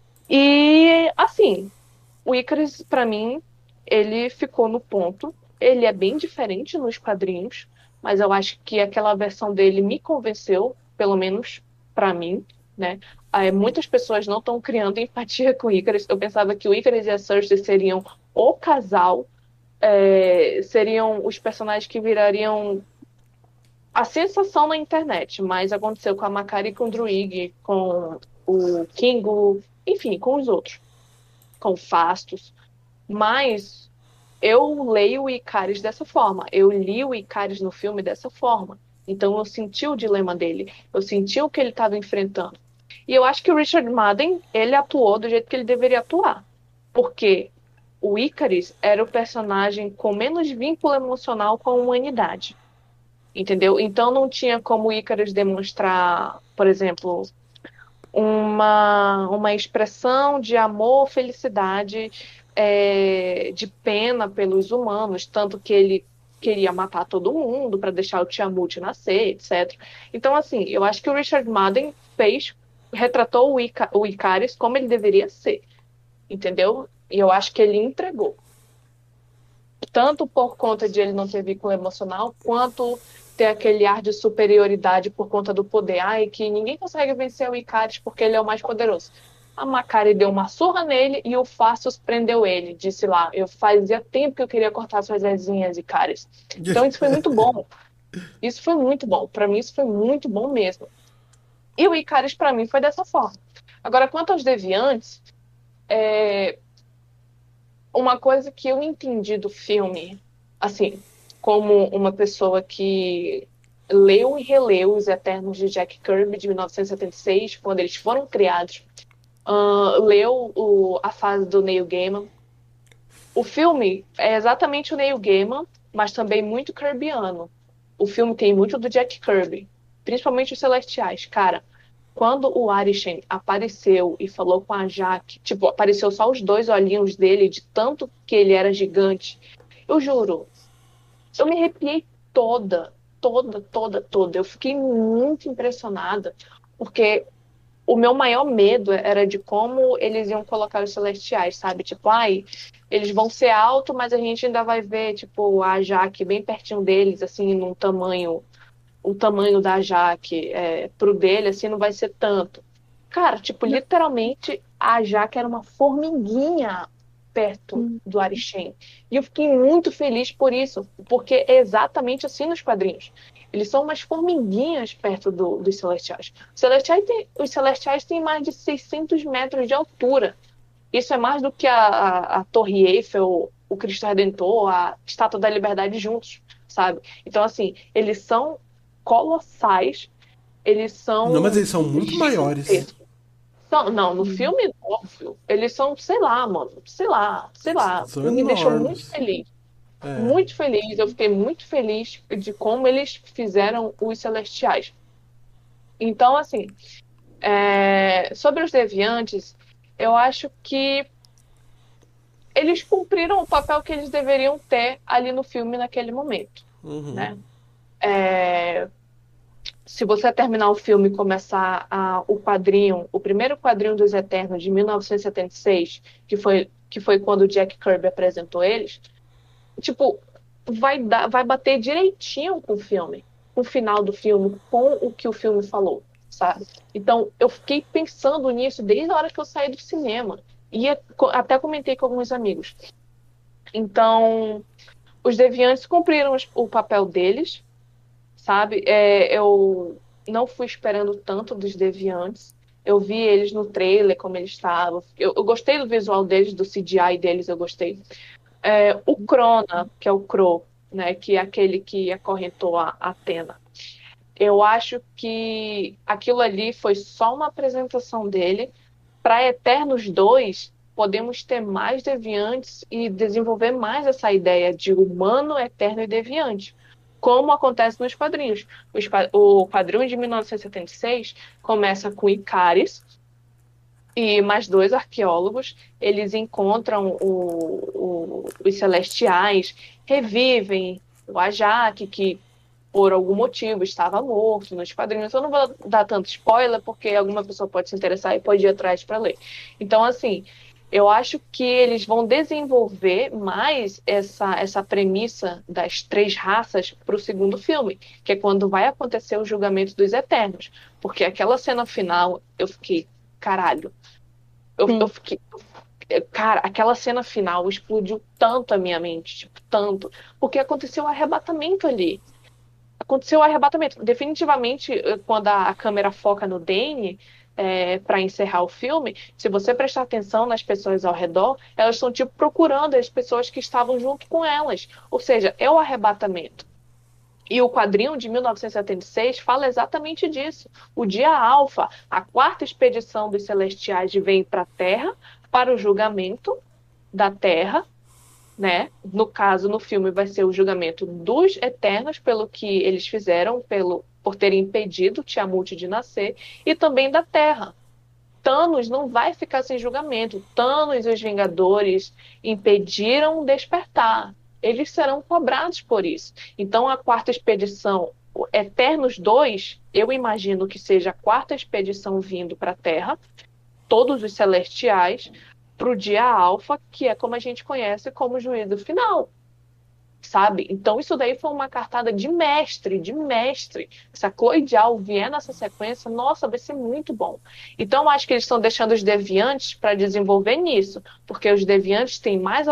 E, assim, o Icarus, para mim, ele ficou no ponto. Ele é bem diferente nos quadrinhos, mas eu acho que aquela versão dele me convenceu, pelo menos para mim, né? Muitas pessoas não estão criando empatia com o Icarus. Eu pensava que o Icarus e a Cersei seriam o casal, seriam os personagens que virariam a sensação na internet, mas aconteceu com a Makari, com o Druig, com o Kingo, enfim, com os outros, com o Fastos. Mas eu leio o Ikaris dessa forma, eu li o Ikaris no filme dessa forma. Então eu senti o dilema dele, eu senti o que ele estava enfrentando. E eu acho que o Richard Madden, ele atuou do jeito que ele deveria atuar. Porque o Ikaris era o personagem com menos vínculo emocional com a humanidade. Entendeu? Então não tinha como o Icarus demonstrar, por exemplo, uma expressão de amor, felicidade, de pena pelos humanos, tanto que ele queria matar todo mundo para deixar o Tiamut nascer, etc. Então, assim, eu acho que o Richard Madden retratou o Icarus como ele deveria ser, entendeu? E eu acho que ele entregou. Tanto por conta de ele não ter vínculo emocional, quanto ter aquele ar de superioridade por conta do poder. Ai, que ninguém consegue vencer o Ikaris porque ele é o mais poderoso. A Makari deu uma surra nele e o Fastos prendeu ele. Disse lá, eu fazia tempo que eu queria cortar suas asinhas, Ikaris. Então isso foi muito bom. Isso foi muito bom. Para mim isso foi muito bom mesmo. E o Ikaris para mim foi dessa forma. Agora, quanto aos deviantes, uma coisa que eu entendi do filme, assim, como uma pessoa que leu e releu Os Eternos de Jack Kirby, de 1976, quando eles foram criados, leu a fase do Neil Gaiman. O filme é exatamente o Neil Gaiman, mas também muito kirbiano. O filme tem muito do Jack Kirby, principalmente os Celestiais. Cara, quando o Arishem apareceu e falou com a Jaque, tipo, apareceu só os dois olhinhos dele, de tanto que ele era gigante. Eu juro, eu me arrepiei toda, toda, toda, toda. Eu fiquei muito impressionada, porque o meu maior medo era de como eles iam colocar os celestiais, sabe? Tipo, ai, eles vão ser altos, mas a gente ainda vai ver, tipo, a Jaque bem pertinho deles, assim, num tamanho, o tamanho da Jaque pro dele, assim, não vai ser tanto. Cara, tipo, literalmente, a Jaque era uma formiguinha perto do Arishem. E eu fiquei muito feliz por isso, porque é exatamente assim nos quadrinhos. Eles são umas formiguinhas perto dos Celestiais. Os Celestiais têm mais de 600 metros de altura. Isso é mais do que a Torre Eiffel, o Cristo Redentor, a Estátua da Liberdade juntos, sabe? Então, assim, eles são colossais, eles Não, mas são eles são muito maiores. gigantescos. Não, no filme, óbvio, eles são, sei lá, mano, sei lá, sei lá. São Me deixou muito enormes. feliz. É. Muito feliz, eu fiquei muito feliz de como eles fizeram os Celestiais. Então, assim, sobre os Deviantes, eu acho que eles cumpriram o papel que eles deveriam ter ali no filme naquele momento, né? Se você terminar o filme e começar o primeiro quadrinho dos Eternos de 1976, que foi quando o Jack Kirby apresentou eles, tipo, vai bater direitinho com o filme, com o final do filme, com o que o filme falou, sabe? Então, eu fiquei pensando nisso desde a hora que eu saí do cinema. E até comentei com alguns amigos. Então, os Deviantes cumpriram o papel deles, sabe? Eu não fui esperando tanto dos Deviantes. Eu vi eles no trailer, como eles estavam. Eu gostei do visual deles, do CGI deles, eu gostei. O Crona, que é o Crow, né? Que é aquele que acorrentou a Athena. Eu acho que aquilo ali foi só uma apresentação dele. Para Eternos 2, podemos ter mais deviantes e desenvolver mais essa ideia de humano, eterno e deviante, como acontece nos quadrinhos. O quadrinho de 1976 começa com Icaris e mais dois arqueólogos. Eles encontram os Celestiais, revivem o Ajak, que por algum motivo estava morto nos quadrinhos. Eu não vou dar tanto spoiler, porque alguma pessoa pode se interessar e pode ir atrás para ler. Então, assim, eu acho que eles vão desenvolver mais essa premissa das três raças para o segundo filme, que é quando vai acontecer o julgamento dos Eternos. Porque aquela cena final, eu fiquei, caralho. Eu fiquei. Cara, aquela cena final explodiu tanto a minha mente, tipo, tanto, porque aconteceu o arrebatamento ali. Aconteceu o arrebatamento. Definitivamente, quando a câmera foca no Dane, para encerrar o filme, se você prestar atenção nas pessoas ao redor, elas estão tipo procurando as pessoas que estavam junto com elas. Ou seja, é o arrebatamento. E o quadrinho de 1976 fala exatamente disso. O dia Alfa, a quarta expedição dos Celestiais vem para a Terra para o julgamento da Terra, né? No caso, no filme, vai ser o julgamento dos Eternos pelo que eles fizeram, por terem impedido Tiamut de nascer, e também da Terra. Thanos não vai ficar sem julgamento. Thanos e os Vingadores impediram o despertar. Eles serão cobrados por isso. Então, a quarta expedição, Eternos 2, eu imagino que seja a quarta expedição vindo para a Terra, todos os Celestiais, para o dia Alfa, que é como a gente conhece como juízo final, sabe? Então isso daí foi uma cartada de mestre, de mestre. Se a Chloe Zhao vier nessa sequência, nossa, vai ser muito bom. Então eu acho que eles estão deixando os Deviantes para desenvolver nisso, porque os Deviantes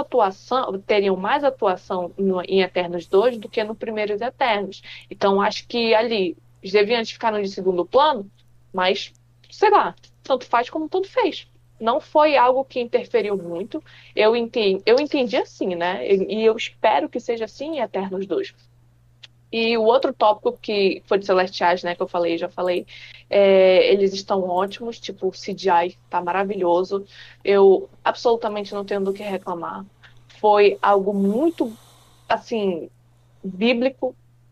teriam mais atuação em Eternos 2 do que no Primeiros Eternos. Então acho que ali os Deviantes ficaram de segundo plano, mas sei lá, tanto faz como tanto fez. Não foi algo que interferiu muito. Eu entendi assim, né? E eu espero que seja assim em Eternos 2. E o outro tópico que foi de Celestiais, né? Que eu falei, já falei. Eles estão ótimos. Tipo, o CGI tá maravilhoso. Eu absolutamente não tenho do que reclamar. Foi algo muito, assim, bíblico.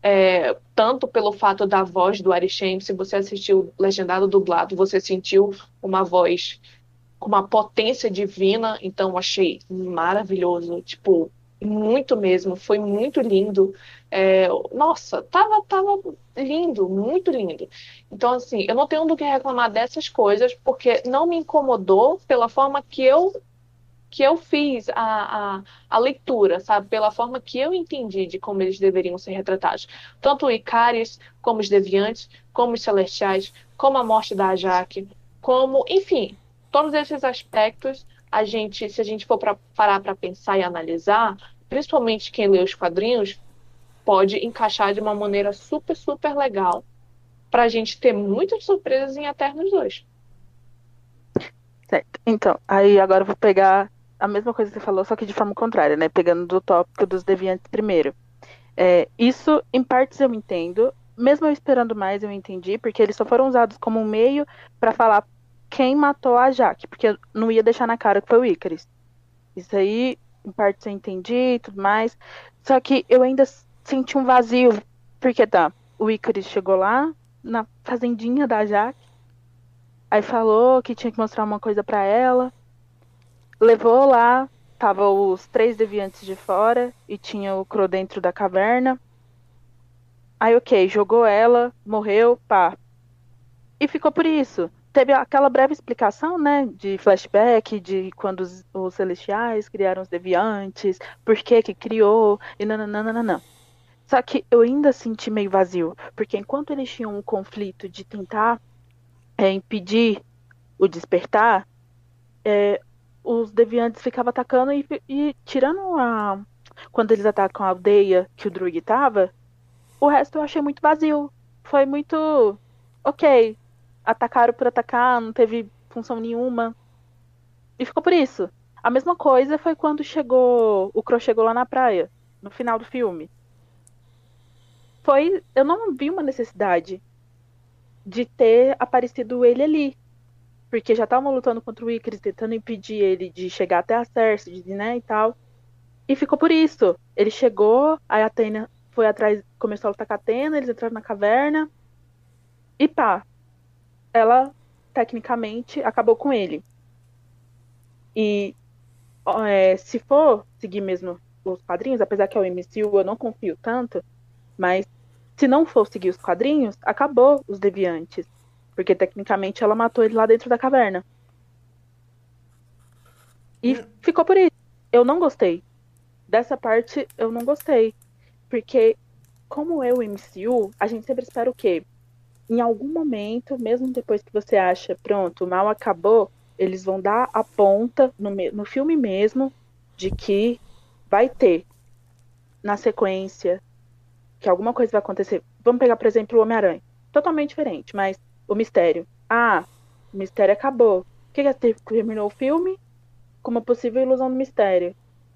Tanto pelo fato da voz do Arishem. Se você assistiu legendado dublado, você sentiu uma voz com uma potência divina, então achei maravilhoso, tipo, muito mesmo, foi muito lindo. Nossa, tava lindo, muito lindo. Então, assim, eu não tenho do que reclamar dessas coisas, porque não me incomodou pela forma que eu fiz a leitura, sabe? Pela forma que eu entendi de como eles deveriam ser retratados. Tanto o Icaris, como os Deviantes, como os Celestiais, como a morte da Ajak, como, enfim, todos esses aspectos, se a gente for parar para pensar e analisar, principalmente quem lê os quadrinhos, pode encaixar de uma maneira super, super legal para a gente ter muitas surpresas em Eternos 2. Certo. Então, aí agora eu vou pegar a mesma coisa que você falou, só que de forma contrária, né? Pegando do tópico dos Deviantes primeiro. Isso, em partes, eu entendo. Mesmo eu esperando mais, eu entendi, porque eles só foram usados como um meio para falar quem matou a Jaque, porque eu não ia deixar na cara que foi o Icaris. Isso aí, em partes, eu entendi e tudo mais. Só que eu ainda senti um vazio, porque o Icaris chegou lá, na fazendinha da Jaque, aí falou que tinha que mostrar uma coisa para ela, levou lá tava os 3 deviantes de fora e tinha o Crow dentro da caverna. Aí, ok, jogou ela, morreu, pá. E ficou por isso. Teve aquela breve explicação, né, de flashback, de quando os Celestiais criaram os Deviantes, por que que criou, e nananana. Só que eu ainda senti meio vazio, porque enquanto eles tinham um conflito de tentar impedir o despertar, os Deviantes ficavam atacando e tirando a... Quando eles atacam a aldeia que o Druig tava, o resto eu achei muito vazio. Foi muito... Ok, atacaram por atacar, não teve função nenhuma. E ficou por isso. A mesma coisa foi quando o Crow chegou lá na praia, no final do filme. Eu não vi uma necessidade de ter aparecido ele ali. Porque já estavam lutando contra o Icarus, tentando impedir ele de chegar até a Cersei, né, e tal. E ficou por isso. Ele chegou, aí a Athena foi atrás, começou a lutar com a Athena, eles entraram na caverna. E pá, ela, tecnicamente, acabou com ele. E se for seguir mesmo os quadrinhos, apesar que é o MCU eu não confio tanto, mas se não for seguir os quadrinhos, acabou os Deviantes. Porque tecnicamente ela matou ele lá dentro da caverna. E ficou por isso. Eu não gostei. Dessa parte eu não gostei. Porque, como é o MCU, a gente sempre espera o quê? Em algum momento, mesmo depois que você acha, pronto, o mal acabou, eles vão dar a ponta no filme mesmo de que vai ter, na sequência, que alguma coisa vai acontecer. Vamos pegar, por exemplo, o Homem-Aranha. Totalmente diferente, mas o Mistério. Ah, o Mistério acabou. O que terminou o filme? Com uma possível ilusão do Mistério.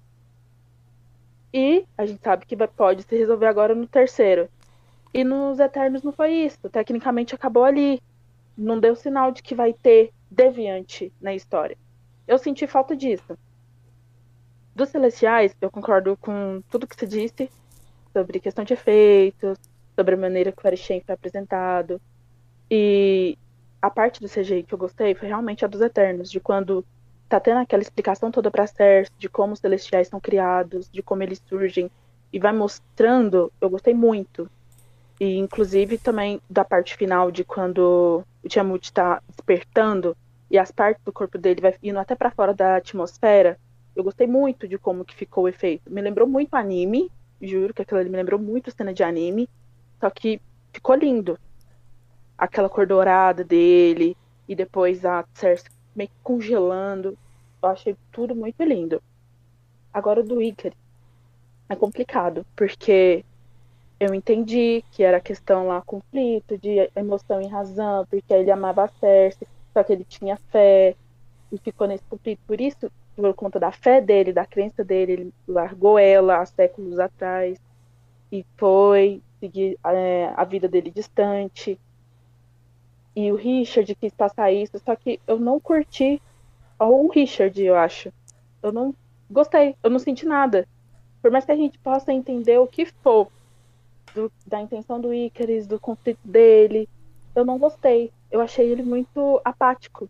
E a gente sabe que pode se resolver agora no terceiro. E nos Eternos não foi isso. Tecnicamente acabou ali. Não deu sinal de que vai ter deviante na história. Eu senti falta disso. Dos Celestiais, eu concordo com tudo que você disse sobre questão de efeitos, sobre a maneira que o Arishem foi apresentado. E a parte do CGI que eu gostei foi realmente a dos Eternos, de quando tá tendo aquela explicação toda pra Cersei, de como os Celestiais são criados, de como eles surgem, e vai mostrando, eu gostei muito. E inclusive também da parte final de quando o Tiamut tá despertando e as partes do corpo dele vai indo até pra fora da atmosfera. Eu gostei muito de como que ficou o efeito. Me lembrou muito anime, juro que aquilo ali me lembrou muito cena de anime, só que ficou lindo. Aquela cor dourada dele e depois a Cersei meio que congelando. Eu achei tudo muito lindo. Agora o do Icari é complicado, porque eu entendi que era questão lá, conflito de emoção e razão, porque ele amava a Cersei, só que ele tinha fé e ficou nesse conflito. Por isso, por conta da fé dele, da crença dele, ele largou ela há séculos atrás e foi seguir a vida dele distante. E o Richard quis passar isso, só que eu não curti o Richard, eu acho. Eu não gostei, eu não senti nada. Por mais que a gente possa entender o que for da intenção do Icarus, do conflito dele, eu não gostei. Eu achei ele muito apático.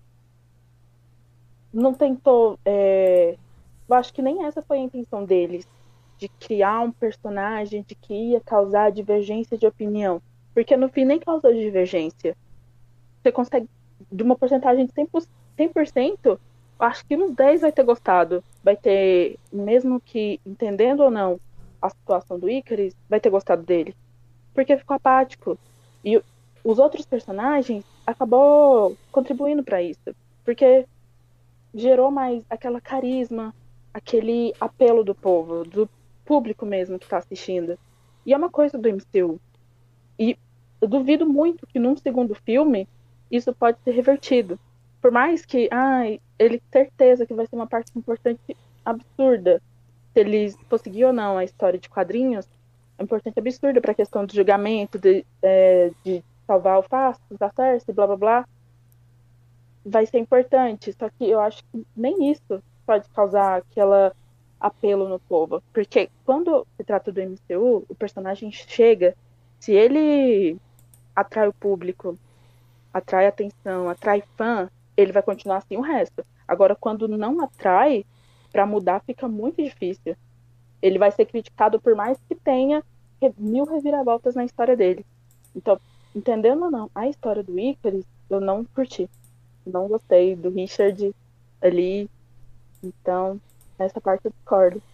Não tentou. Eu acho que nem essa foi a intenção deles, de criar um personagem de que ia causar divergência de opinião. Porque no fim nem causou divergência. Você consegue, de uma porcentagem de 100%, acho que uns 10 vai ter gostado. Vai ter, mesmo que entendendo ou não a situação do Icarus, vai ter gostado dele. Porque ficou apático. E os outros personagens acabou contribuindo para isso. Porque gerou mais aquela carisma, aquele apelo do povo, do público mesmo que está assistindo. E é uma coisa do MCU. E eu duvido muito que num segundo filme isso pode ser revertido. Por mais que, ele certeza que vai ser uma parte importante absurda. Se eles conseguir ou não a história de quadrinhos, é importante absurda para a questão do julgamento, de salvar o Fastos, da Cersei, blá blá blá. Vai ser importante. Só que eu acho que nem isso pode causar aquele apelo no povo. Porque quando se trata do MCU, o personagem chega, se ele atrai o público, atrai atenção, atrai fã, ele vai continuar assim o resto. Agora, quando não atrai, para mudar fica muito difícil. Ele vai ser criticado por mais que tenha mil reviravoltas na história dele. Então, entendendo ou não, a história do Icarus, eu não curti. Não gostei do Richard ali. Então, essa parte eu discordo.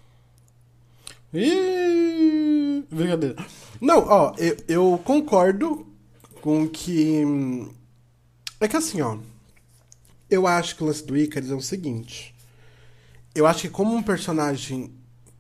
Ih, brincadeira. Não, ó, eu concordo com que. É que assim, ó. Eu acho que o lance do Icarus é o seguinte. Eu acho que como um personagem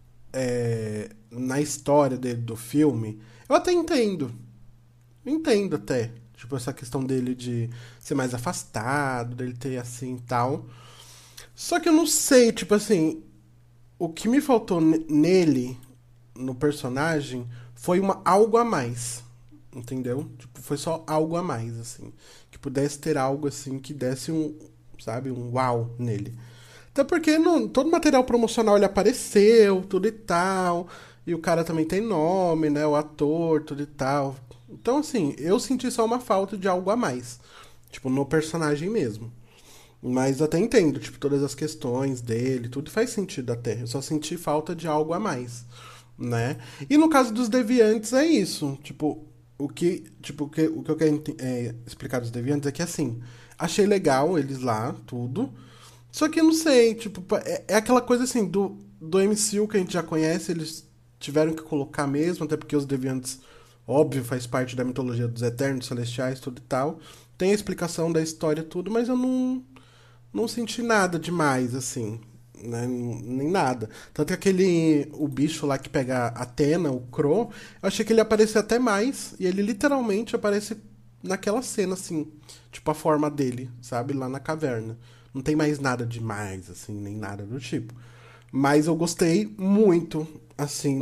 na história dele do filme, eu até entendo. Entendo até. Tipo, essa questão dele de ser mais afastado, dele ter assim e tal. Só que eu não sei, tipo assim, o que me faltou nele, no personagem, foi algo a mais. Entendeu? Tipo, foi só algo a mais, assim. Que pudesse ter algo assim que desse sabe, um uau nele. Até porque todo material promocional ele apareceu, tudo e tal. E o cara também tem nome, né? O ator, tudo e tal. Então, assim, eu senti só uma falta de algo a mais. Tipo, no personagem mesmo. Mas até entendo, tipo, todas as questões dele, tudo faz sentido até. Eu só senti falta de algo a mais, né? E no caso dos deviantes é isso. Tipo, o que eu quero explicar dos deviantes é que, assim, achei legal eles lá, tudo. Só que eu não sei, tipo, é aquela coisa assim, do MCU que a gente já conhece, eles tiveram que colocar mesmo, até porque os deviantes, óbvio, faz parte da mitologia dos Eternos, Celestiais, tudo e tal. Tem a explicação da história, tudo, mas eu não senti nada demais, assim, né? Nem nada. Tanto que o bicho lá que pega a Athena, o Crow, eu achei que ele aparecia até mais, e ele literalmente aparece naquela cena, assim, tipo a forma dele, sabe? Lá na caverna. Não tem mais nada demais, assim, nem nada do tipo. Mas eu gostei muito, assim,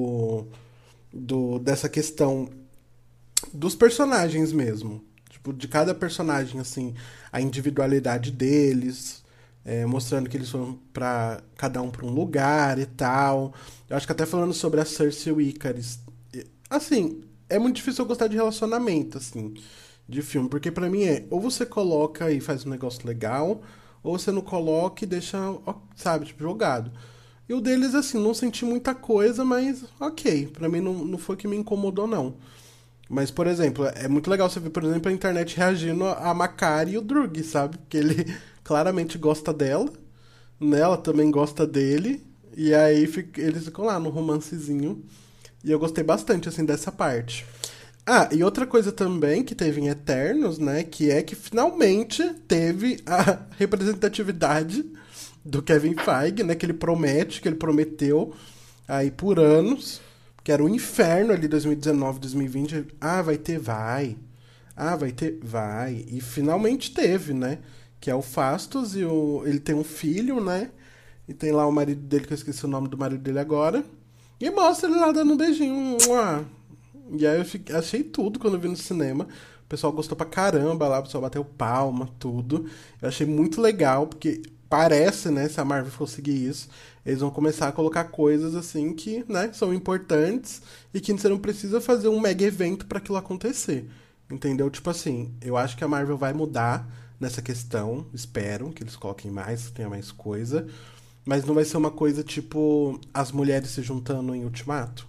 dessa questão dos personagens mesmo. Tipo, de cada personagem, assim, a individualidade deles, mostrando que eles foram cada um pra um lugar e tal. Eu acho que até falando sobre a Cersei e o Icarus. Assim, é muito difícil eu gostar de relacionamento, assim, de filme, porque pra mim ou você coloca e faz um negócio legal, ou você não coloca e deixa, sabe, tipo, jogado. E o deles, assim, não senti muita coisa, mas ok. Pra mim não foi que me incomodou, não. Mas, por exemplo, é muito legal você ver, por exemplo, a internet reagindo a Makari e o Drug, sabe? Porque ele claramente gosta dela, né? Ela também gosta dele. E aí eles ficam lá no romancezinho. E eu gostei bastante, assim, dessa parte. Ah, e outra coisa também que teve em Eternos, né? Que é que finalmente teve a representatividade do Kevin Feige, né? Que ele prometeu aí por anos, que era um inferno ali 2019, 2020. Ah, vai ter, vai. Ah, vai ter, vai. E finalmente teve, né? Que é o Fastos e ele tem um filho, né? E tem lá o marido dele, que eu esqueci o nome do marido dele agora. E mostra ele lá dando um beijinho. Mua. E aí achei tudo quando eu vi no cinema. O pessoal gostou pra caramba lá, o pessoal bateu palma, tudo. Eu achei muito legal, porque parece, né, se a Marvel for seguir isso, eles vão começar a colocar coisas assim que, né, são importantes e que você não precisa fazer um mega evento pra aquilo acontecer. Entendeu? Tipo assim, eu acho que a Marvel vai mudar nessa questão. Espero que eles coloquem mais, que tenha mais coisa. Mas não vai ser uma coisa tipo as mulheres se juntando em Ultimato.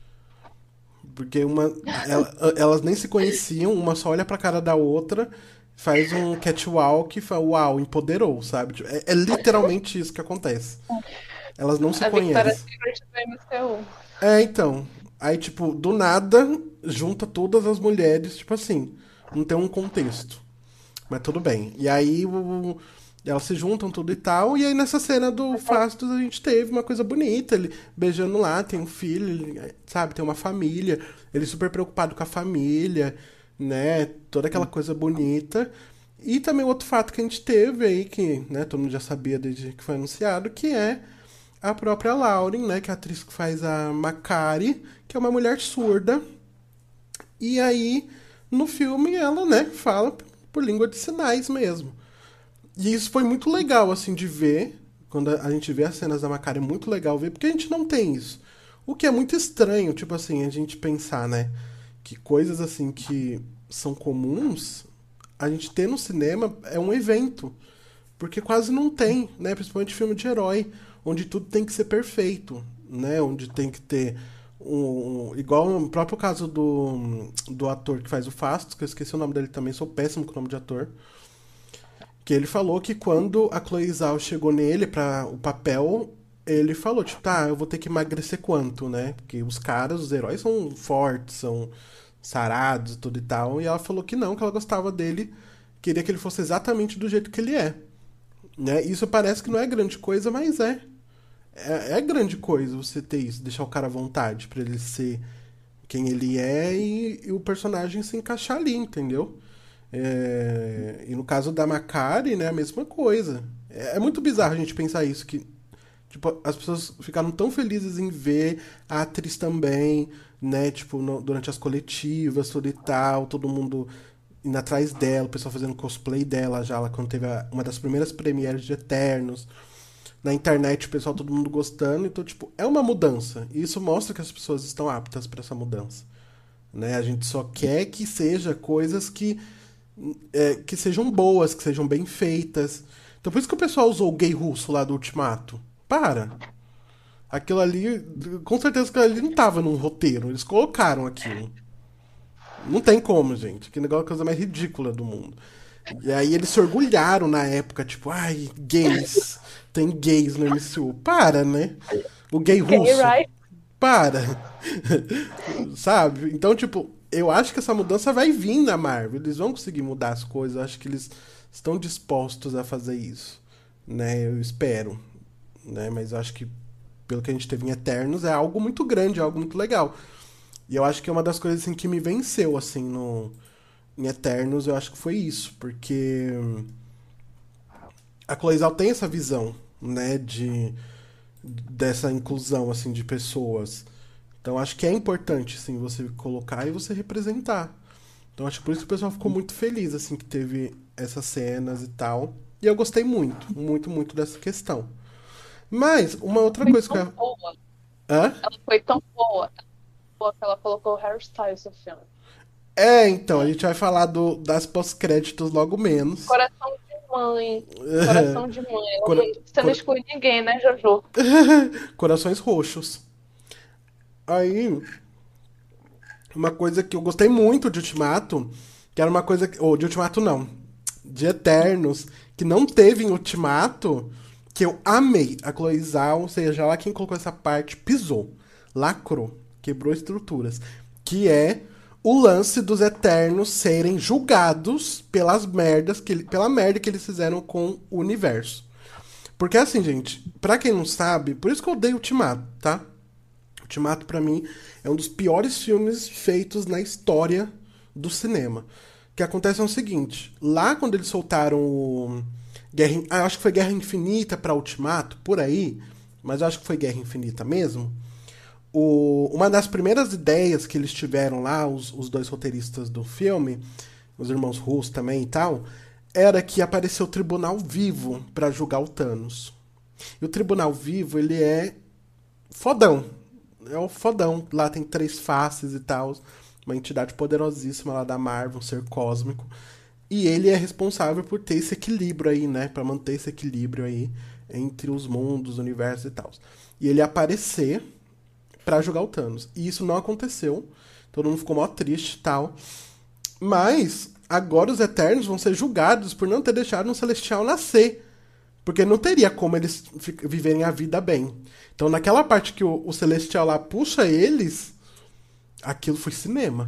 Porque elas nem se conheciam, uma só olha pra cara da outra, faz um catwalk e fala, uau, empoderou, sabe? Tipo, é literalmente isso que acontece. Elas não se A Victoria's conhecem. Secret do MCU. Então. Aí, tipo, do nada, junta todas as mulheres, tipo assim, não tem um contexto. Mas tudo bem. E aí elas se juntam tudo e tal. E aí nessa cena do Fastos a gente teve uma coisa bonita. Ele beijando lá, tem um filho, sabe? Tem uma família. Ele super preocupado com a família, né? Toda aquela coisa bonita. E também outro fato que a gente teve aí, que né, todo mundo já sabia desde que foi anunciado, que é a própria Lauren, né? Que é a atriz que faz a Makari, que é uma mulher surda. E aí, no filme, ela, né, fala por língua de sinais mesmo. E isso foi muito legal, assim, de ver. Quando a gente vê as cenas da Makari, é muito legal ver, porque a gente não tem isso. O que é muito estranho, tipo assim, a gente pensar, né? Que coisas, assim, que são comuns, a gente ter no cinema é um evento. Porque quase não tem, né? Principalmente filme de herói. onde tudo tem que ser perfeito, né? Onde tem que ter igual no próprio caso do ator que faz o Fastos, que eu esqueci o nome dele também, sou péssimo com o nome de ator. Que ele falou que quando a Chloe Zhao chegou nele pra o papel, ele falou, tipo, tá, eu vou ter que emagrecer quanto, né? Porque os caras, os heróis são fortes, são sarados e tudo e tal. E ela falou que não, que ela gostava dele, queria que ele fosse exatamente do jeito que ele é. Né? Isso parece que não é grande coisa, mas é. É grande coisa você ter isso, deixar o cara à vontade pra ele ser quem ele é e o personagem se encaixar ali, entendeu? E no caso da Macari, né, a mesma coisa. É muito bizarro a gente pensar isso, que tipo, as pessoas ficaram tão felizes em ver a atriz também, né, tipo, durante as coletivas, tudo e tal, todo mundo indo atrás dela, o pessoal fazendo cosplay dela já, lá quando teve uma das primeiras premieres de Eternos. Na internet, o pessoal, todo mundo gostando. Então, tipo, é uma mudança. E isso mostra que as pessoas estão aptas para essa mudança. Né? A gente só quer que seja coisas que sejam boas, que sejam bem feitas. Então, por isso que o pessoal usou o gay russo lá do Ultimato. Para! Aquilo ali, com certeza que ali não tava num roteiro. Eles colocaram aquilo. Não tem como, gente. Que negócio é a coisa mais ridícula do mundo. E aí eles se orgulharam na época, tipo, ai, gays. Tem gays no MCU. Para, né? O gay russo. right? Para. Sabe? Então, tipo, eu acho que essa mudança vai vir na Marvel. Eles vão conseguir mudar as coisas. Eu acho que eles estão dispostos a fazer isso. Né? Eu espero. Né? Mas eu acho que, pelo que a gente teve em Eternos, é algo muito grande, é algo muito legal. E eu acho que é uma das coisas assim, que me venceu, assim, em Eternos, eu acho que foi isso. Porque a Chloe Zhao tem essa visão, né, dessa inclusão, assim, de pessoas. Então acho que é importante, assim, você colocar e você representar. Então acho que por isso que o pessoal ficou muito feliz, assim, que teve essas cenas e tal. E eu gostei muito, muito, muito dessa questão. Mas, uma outra Foi coisa que tão eu... boa. Hã? Ela foi tão boa. Boa que ela colocou o Harry Styles no filme. Então, a gente vai falar das pós-créditos logo menos. Coração de mãe. Coração de mãe. Cora- Você não cora- exclui ninguém, né, Jojo? Corações roxos. Aí, uma coisa que eu gostei muito de Ultimato, que era uma coisa. Ou de Ultimato não. De Eternos, que não teve em Ultimato, que eu amei. A Chloe Zhao, ou seja, lá quem colocou essa parte, pisou. Lacrou. Quebrou estruturas. Que é o lance dos Eternos serem julgados pela merda que eles fizeram com o universo. Porque assim, gente, pra quem não sabe, por isso que eu odeio Ultimato, tá? Ultimato, pra mim, é um dos piores filmes feitos na história do cinema. O que acontece é o seguinte: lá quando eles soltaram eu acho que foi Guerra Infinita pra Ultimato, por aí, mas eu acho que foi Guerra Infinita mesmo. Uma das primeiras ideias que eles tiveram lá, os dois roteiristas do filme, os irmãos Russo também e tal, era que apareceu o Tribunal Vivo pra julgar o Thanos. E o Tribunal Vivo, ele é fodão. É o fodão. Lá tem 3 faces e tal. Uma entidade poderosíssima lá da Marvel, um ser cósmico. E ele é responsável por ter esse equilíbrio aí, né? Pra manter esse equilíbrio aí entre os mundos, universos e tal. E ele aparecer pra jogar o Thanos. E isso não aconteceu. Todo mundo ficou mó triste e tal. Mas agora os Eternos vão ser julgados por não ter deixado um Celestial nascer. Porque não teria como eles viverem a vida bem. Então, naquela parte que o Celestial lá puxa eles, aquilo foi cinema.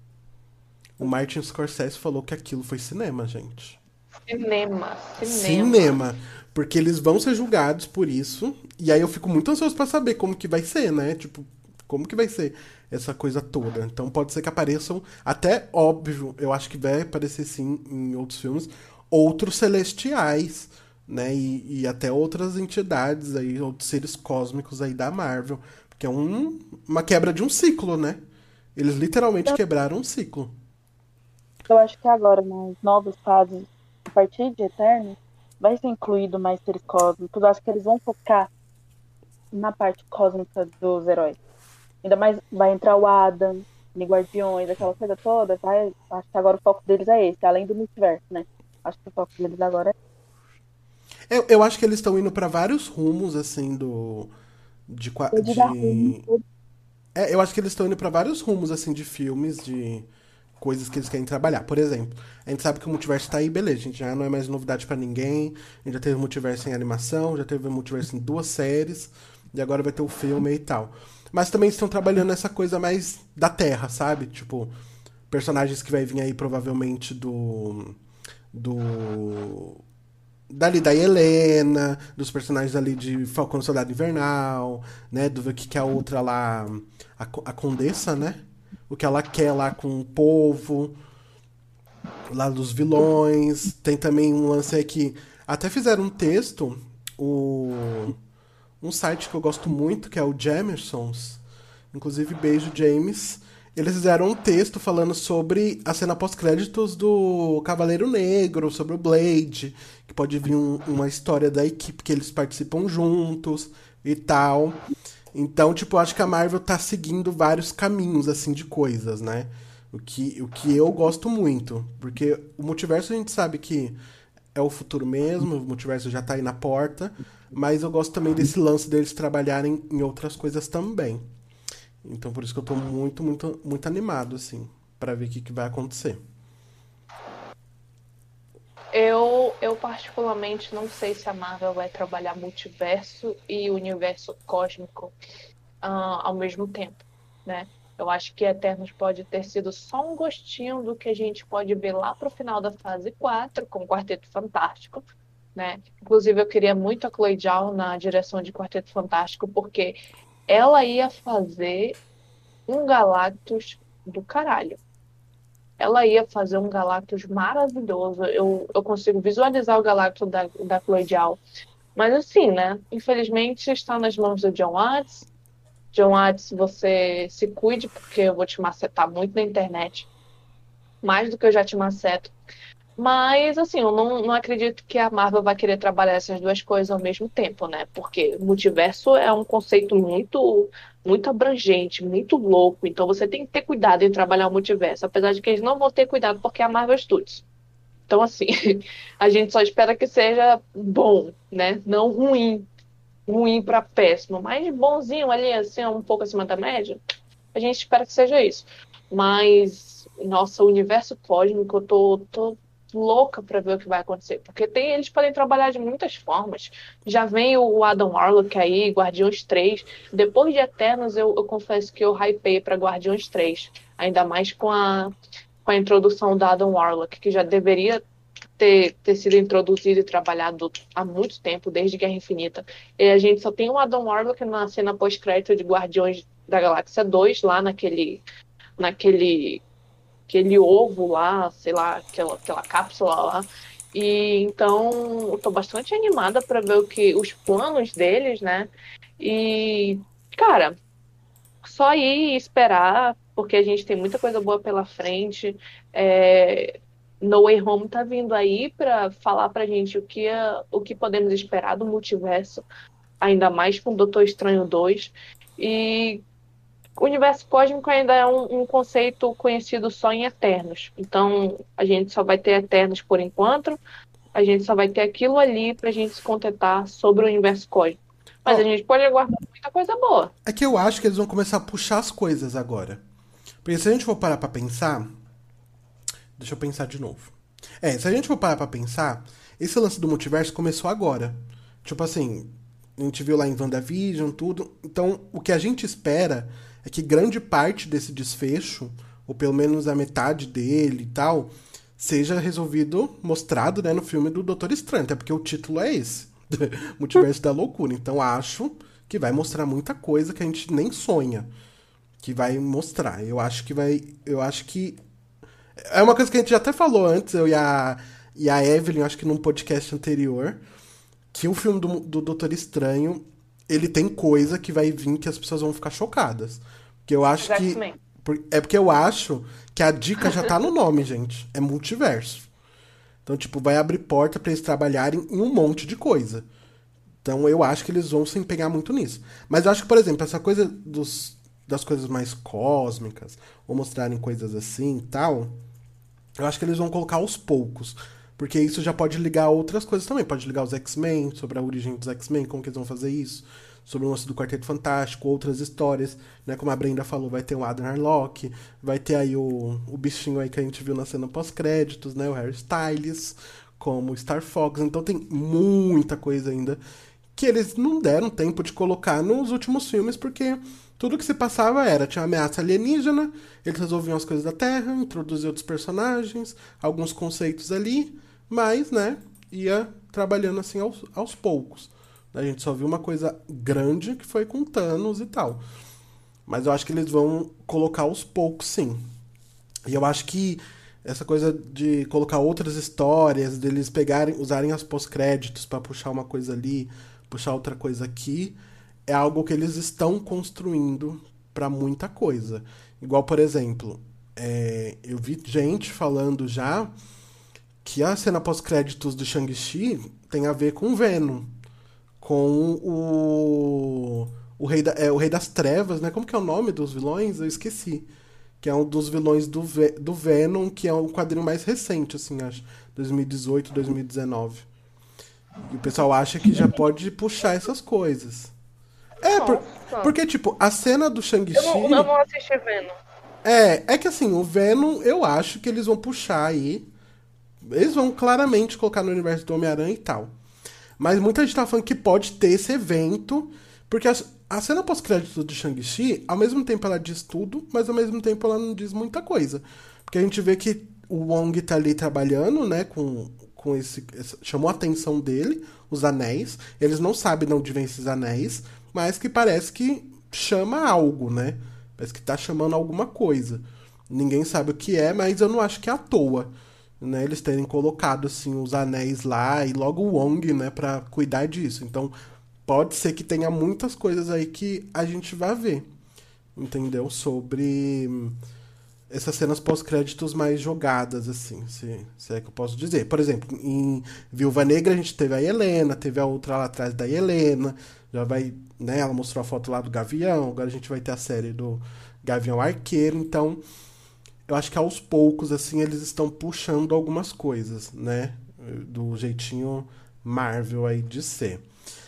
O Martin Scorsese falou que aquilo foi cinema, gente. Cinema. Cinema. Porque eles vão ser julgados por isso. E aí eu fico muito ansioso pra saber como que vai ser, né? Tipo, como que vai ser essa coisa toda. Então pode ser que apareçam, até óbvio, eu acho que vai aparecer sim em outros filmes, outros celestiais, né? E até outras entidades aí, outros seres cósmicos aí da Marvel. Porque é uma quebra de um ciclo, né? Eles literalmente quebraram um ciclo. Eu acho que agora, nas novas fases, a partir de Eterno, vai ser incluído mais seres cósmicos. Eu acho que eles vão focar na parte cósmica dos heróis. Ainda mais vai entrar o Adam, em Guardiões, aquela coisa toda. Acho que agora o foco deles é esse, além do multiverso, né? Acho que o foco deles agora é. Eu acho que eles estão indo pra vários rumos, assim, do. De, Pode dar ruim. eu acho que eles estão indo pra vários rumos, assim, de filmes, de coisas que eles querem trabalhar. Por exemplo, a gente sabe que o multiverso tá aí, beleza, a gente já não é mais novidade pra ninguém. A gente já teve multiverso em animação, já teve multiverso em 2 séries, e agora vai ter o filme e tal. Mas também estão trabalhando nessa coisa mais da Terra, sabe? Tipo, personagens que vai vir aí provavelmente do dali da Helena, dos personagens ali de Falcão e Soldado Invernal, né? Do que a outra lá, a Condessa, né? O que ela quer lá com o povo, lá dos vilões. Tem também um lance aí que até fizeram um texto, um site que eu gosto muito, que é o Jamersons. Inclusive, beijo, James. Eles fizeram um texto falando sobre a cena pós-créditos do Cavaleiro Negro, sobre o Blade, que pode vir uma história da equipe que eles participam juntos e tal. Então, tipo, eu acho que a Marvel tá seguindo vários caminhos, assim, de coisas, né? O que eu gosto muito. Porque o multiverso a gente sabe que é o futuro mesmo, o multiverso já tá aí na porta, mas eu gosto também desse lance deles trabalharem em outras coisas também. Então por isso que eu tô muito, muito, muito animado, assim, pra ver o que vai acontecer. Eu particularmente não sei se a Marvel vai trabalhar multiverso e universo cósmico ao mesmo tempo, né? Eu acho que Eternos pode ter sido só um gostinho do que a gente pode ver lá pro final da fase 4 com o Quarteto Fantástico, né? Inclusive, eu queria muito a Chloe Zhao na direção de Quarteto Fantástico, porque ela ia fazer um Galactus do caralho. Ela ia fazer um Galactus maravilhoso. Eu consigo visualizar o Galactus da Chloe Zhao. Mas assim, né? Infelizmente está nas mãos do John Watts. John Watts, você se cuide, porque eu vou te macetar muito na internet. Mais do que eu já te maceto. Mas, assim, eu não acredito que a Marvel vai querer trabalhar essas duas coisas ao mesmo tempo, né? Porque multiverso é um conceito muito, muito abrangente, muito louco. Então você tem que ter cuidado em trabalhar o multiverso. Apesar de que eles não vão ter cuidado porque é a Marvel Studios. Então, assim, a gente só espera que seja bom, né? Não ruim. Ruim para péssimo. Mas bonzinho ali, assim, um pouco acima da média. A gente espera que seja isso. Mas, nossa, o universo cósmico, eu tô louca pra ver o que vai acontecer. Porque eles podem trabalhar de muitas formas. Já vem o Adam Warlock aí, Guardiões 3. Depois de Eternos, eu confesso que eu hypei pra Guardiões 3. Ainda mais com a introdução do Adam Warlock, que já deveria ter sido introduzido e trabalhado há muito tempo, desde Guerra Infinita. E a gente só tem o Adam Warlock na cena pós-crédito de Guardiões da Galáxia 2, lá naquele aquele ovo lá, sei lá, aquela cápsula lá. E então eu tô bastante animada para ver os planos deles, né? E, cara, só ir e esperar, porque a gente tem muita coisa boa pela frente. No Way Home tá vindo aí para falar pra gente o que podemos esperar do multiverso, ainda mais com Doutor Estranho 2. E o universo cósmico ainda é um conceito conhecido só em Eternos. Então, a gente só vai ter Eternos por enquanto. A gente só vai ter aquilo ali pra gente se contentar sobre o universo cósmico. Mas a Ó, gente pode aguardar muita coisa boa. é que eu acho que eles vão começar a puxar as coisas agora. Porque se a gente for parar pra pensar. Deixa eu pensar de novo. Se a gente for parar pra pensar, esse lance do multiverso começou agora. Tipo assim, a gente viu lá em WandaVision, tudo. Então, o que a gente espera é que grande parte desse desfecho, ou pelo menos a metade dele e tal, seja resolvido, mostrado, né, no filme do Doutor Estranho. Até porque o título é esse. Multiverso da Loucura. Então, acho que vai mostrar muita coisa que a gente nem sonha que vai mostrar. Eu acho que vai. Eu acho que. É uma coisa que a gente já até falou antes, eu e a Evelyn, acho que num podcast anterior, que o filme do Doutor Estranho, ele tem coisa que vai vir que as pessoas vão ficar chocadas. Porque eu acho que. Exatamente. É porque eu acho que a dica já tá no nome, gente. É multiverso. Então, tipo, vai abrir porta pra eles trabalharem em um monte de coisa. Então, eu acho que eles vão se empenhar muito nisso. Mas eu acho que, por exemplo, essa coisa das coisas mais cósmicas, ou mostrarem coisas assim e tal, eu acho que eles vão colocar aos poucos. Porque isso já pode ligar a outras coisas também. Pode ligar os X-Men, sobre a origem dos X-Men, como que eles vão fazer isso. Sobre o lance do Quarteto Fantástico, outras histórias, né? Como a Brenda falou, vai ter o Adam Warlock, vai ter aí o bichinho aí que a gente viu na cena pós-créditos, né? O Harry Styles, como o Star Fox. Então tem muita coisa ainda que eles não deram tempo de colocar nos últimos filmes, porque tudo que se passava tinha uma ameaça alienígena, eles resolviam as coisas da Terra, introduziam outros personagens, alguns conceitos ali, mas, né, ia trabalhando assim aos poucos. A gente só viu uma coisa grande que foi com Thanos e tal. Mas eu acho que eles vão colocar aos poucos, sim. E eu acho que essa coisa de colocar outras histórias, deles usarem as pós-créditos pra puxar uma coisa ali, puxar outra coisa aqui, é algo que eles estão construindo pra muita coisa. Igual, por exemplo, eu vi gente falando já que a cena pós-créditos do Shang-Chi tem a ver com Venom, com o Rei das Trevas, né? Como que é o nome dos vilões? Eu esqueci. Que é um dos vilões do Venom, que é um quadrinho mais recente, assim, acho. 2018, 2019. E o pessoal acha que já pode puxar essas coisas. Nossa. Porque, tipo, a cena do Shang-Chi... Eu não assisti Venom. É que assim, o Venom, eu acho que eles vão puxar aí. Eles vão claramente colocar no universo do Homem-Aranha e tal. Mas muita gente tá falando que pode ter esse evento, porque a cena pós-crédito de Shang-Chi, ao mesmo tempo ela diz tudo, mas ao mesmo tempo ela não diz muita coisa. Porque a gente vê que o Wong tá ali trabalhando, né, com chamou a atenção dele, os anéis. Eles não sabem de onde vem esses anéis, mas que parece que chama algo, né? Parece que tá chamando alguma coisa. Ninguém sabe o que é, mas eu não acho que é à toa, né? Eles terem colocado, assim, os anéis lá e logo o Wong, né, pra cuidar disso. Então, pode ser que tenha muitas coisas aí que a gente vai ver, entendeu? Sobre essas cenas pós-créditos mais jogadas, assim, se é que eu posso dizer. Por exemplo, em Viúva Negra a gente teve a Helena, teve a outra lá atrás da Helena, já vai, né, ela mostrou a foto lá do Gavião, agora a gente vai ter a série do Gavião Arqueiro, então eu acho que aos poucos, assim, eles estão puxando algumas coisas, né, do jeitinho Marvel aí de ser.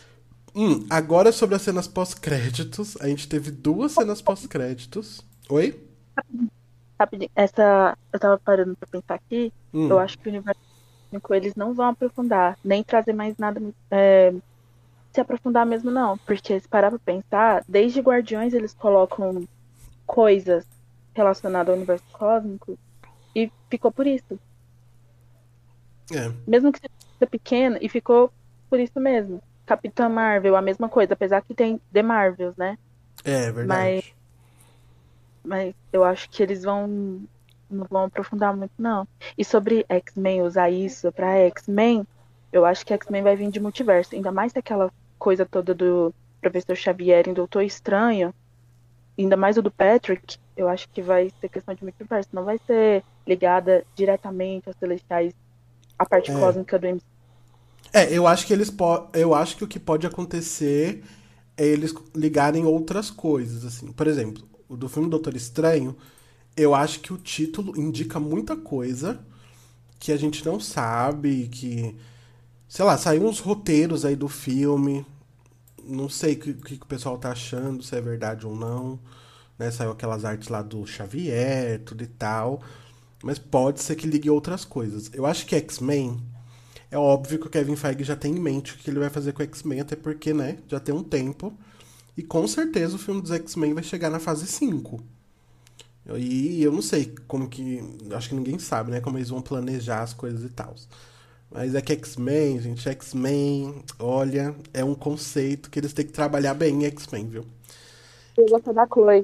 Agora sobre as cenas pós-créditos, a gente teve 2 cenas pós-créditos. Oi? Rapidinho, eu tava parando pra pensar aqui, eu acho que o universo 5 eles não vão aprofundar, nem trazer mais nada, se aprofundar mesmo não, porque se parar pra pensar, desde Guardiões eles colocam coisas relacionadas ao universo cósmico e ficou por isso. Mesmo que seja pequena, e ficou por isso mesmo. Capitã Marvel, a mesma coisa, apesar que tem The Marvels, né? É verdade. Mas eu acho que eles não vão aprofundar muito, não. E sobre X-Men, usar isso pra X-Men, eu acho que X-Men vai vir de multiverso. Ainda mais aquela coisa toda do Professor Xavier em Doutor Estranho, ainda mais o do Patrick, eu acho que vai ser questão de multiverso. Não vai ser ligada diretamente aos Celestiais, a parte cósmica do MCU. Eu acho que eu acho que o que pode acontecer é eles ligarem outras coisas, assim. Por exemplo, o do filme Doutor Estranho, eu acho que o título indica muita coisa que a gente não sabe, que, sei lá, saiu uns roteiros aí do filme, não sei o que o pessoal tá achando, se é verdade ou não, né? Saiu aquelas artes lá do Xavier, tudo e tal, mas pode ser que ligue outras coisas. Eu acho que X-Men, é óbvio que o Kevin Feige já tem em mente o que ele vai fazer com o X-Men, até porque, né, já tem um tempo. E com certeza o filme dos X-Men vai chegar na fase 5. E eu não sei como que... Acho que ninguém sabe, né, como eles vão planejar as coisas e tal. Mas é que X-Men, gente, X-Men, olha, é um conceito que eles têm que trabalhar bem em X-Men, viu? Eu gostei da Chloe.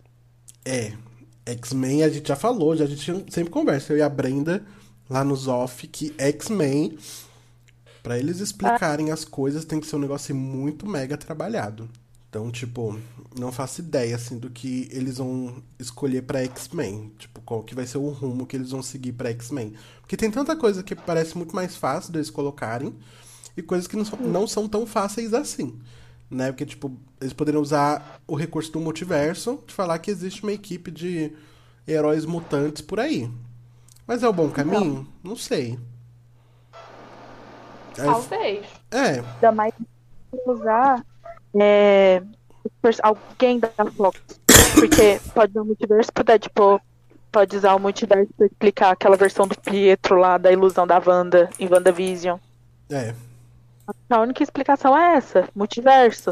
X-Men a gente já falou, a gente sempre conversa, eu e a Brenda, lá nos off, que X-Men... Pra eles explicarem as coisas, tem que ser um negócio muito mega trabalhado. Então, tipo, não faço ideia, assim, do que eles vão escolher pra X-Men. Tipo, qual que vai ser o rumo que eles vão seguir pra X-Men. Porque tem tanta coisa que parece muito mais fácil deles colocarem e coisas que não são tão fáceis assim, né? Porque, tipo, eles poderiam usar o recurso do multiverso de falar que existe uma equipe de heróis mutantes por aí. Mas é o bom caminho? Não sei. Talvez. Ainda mais usar alguém da Fox. Porque pode usar o multiverso pro Deadpool. Pode usar o multiverso pra explicar aquela versão do Pietro lá da ilusão da Wanda em WandaVision. A única explicação é essa, multiverso.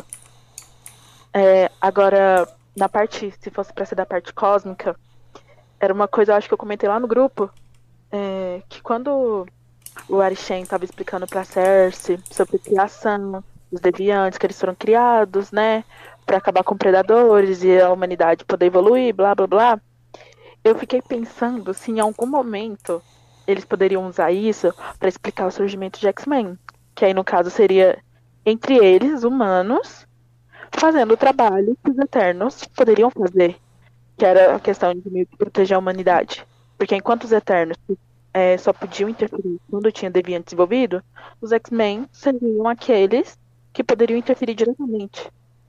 Agora, na parte, se fosse pra ser da parte cósmica, era uma coisa, eu acho que eu comentei lá no grupo, que quando o Arishem tava explicando pra Cersei sobre criação, os deviantes, que eles foram criados, né, pra acabar com predadores e a humanidade poder evoluir, blá, blá, blá, eu fiquei pensando se em algum momento eles poderiam usar isso pra explicar o surgimento de X-Men, que aí no caso seria entre eles, humanos, fazendo o trabalho que os Eternos poderiam fazer, que era a questão de meio que proteger a humanidade. Porque enquanto os Eternos só podiam interferir quando tinha deviante desenvolvido, os X-Men seriam aqueles que poderiam interferir diretamente.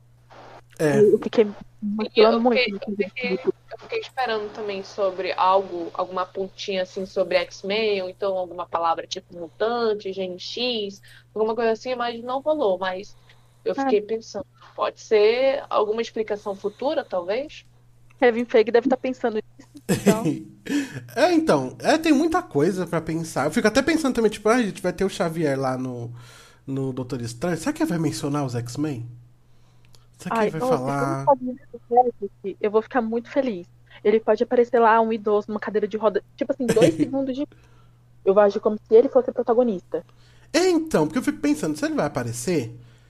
Eu fiquei muito. Eu fiquei esperando também sobre alguma pontinha assim sobre X-Men, ou então alguma palavra tipo mutante, Gen X, alguma coisa assim, mas não rolou. Mas eu fiquei pensando, pode ser alguma explicação futura, talvez? Kevin Feige deve estar pensando nisso. Então. Tem muita coisa pra pensar. Eu fico até pensando também, tipo, a gente vai ter o Xavier lá no Doutor Estranho. Será que ele vai mencionar os X-Men? Será que ele vai falar? Eu vou ficar muito feliz. Ele pode aparecer lá, um idoso numa cadeira de roda, tipo assim, 2 segundos de... Eu vou agir como se ele fosse o protagonista. Então, porque eu fico pensando, se ele vai aparecer...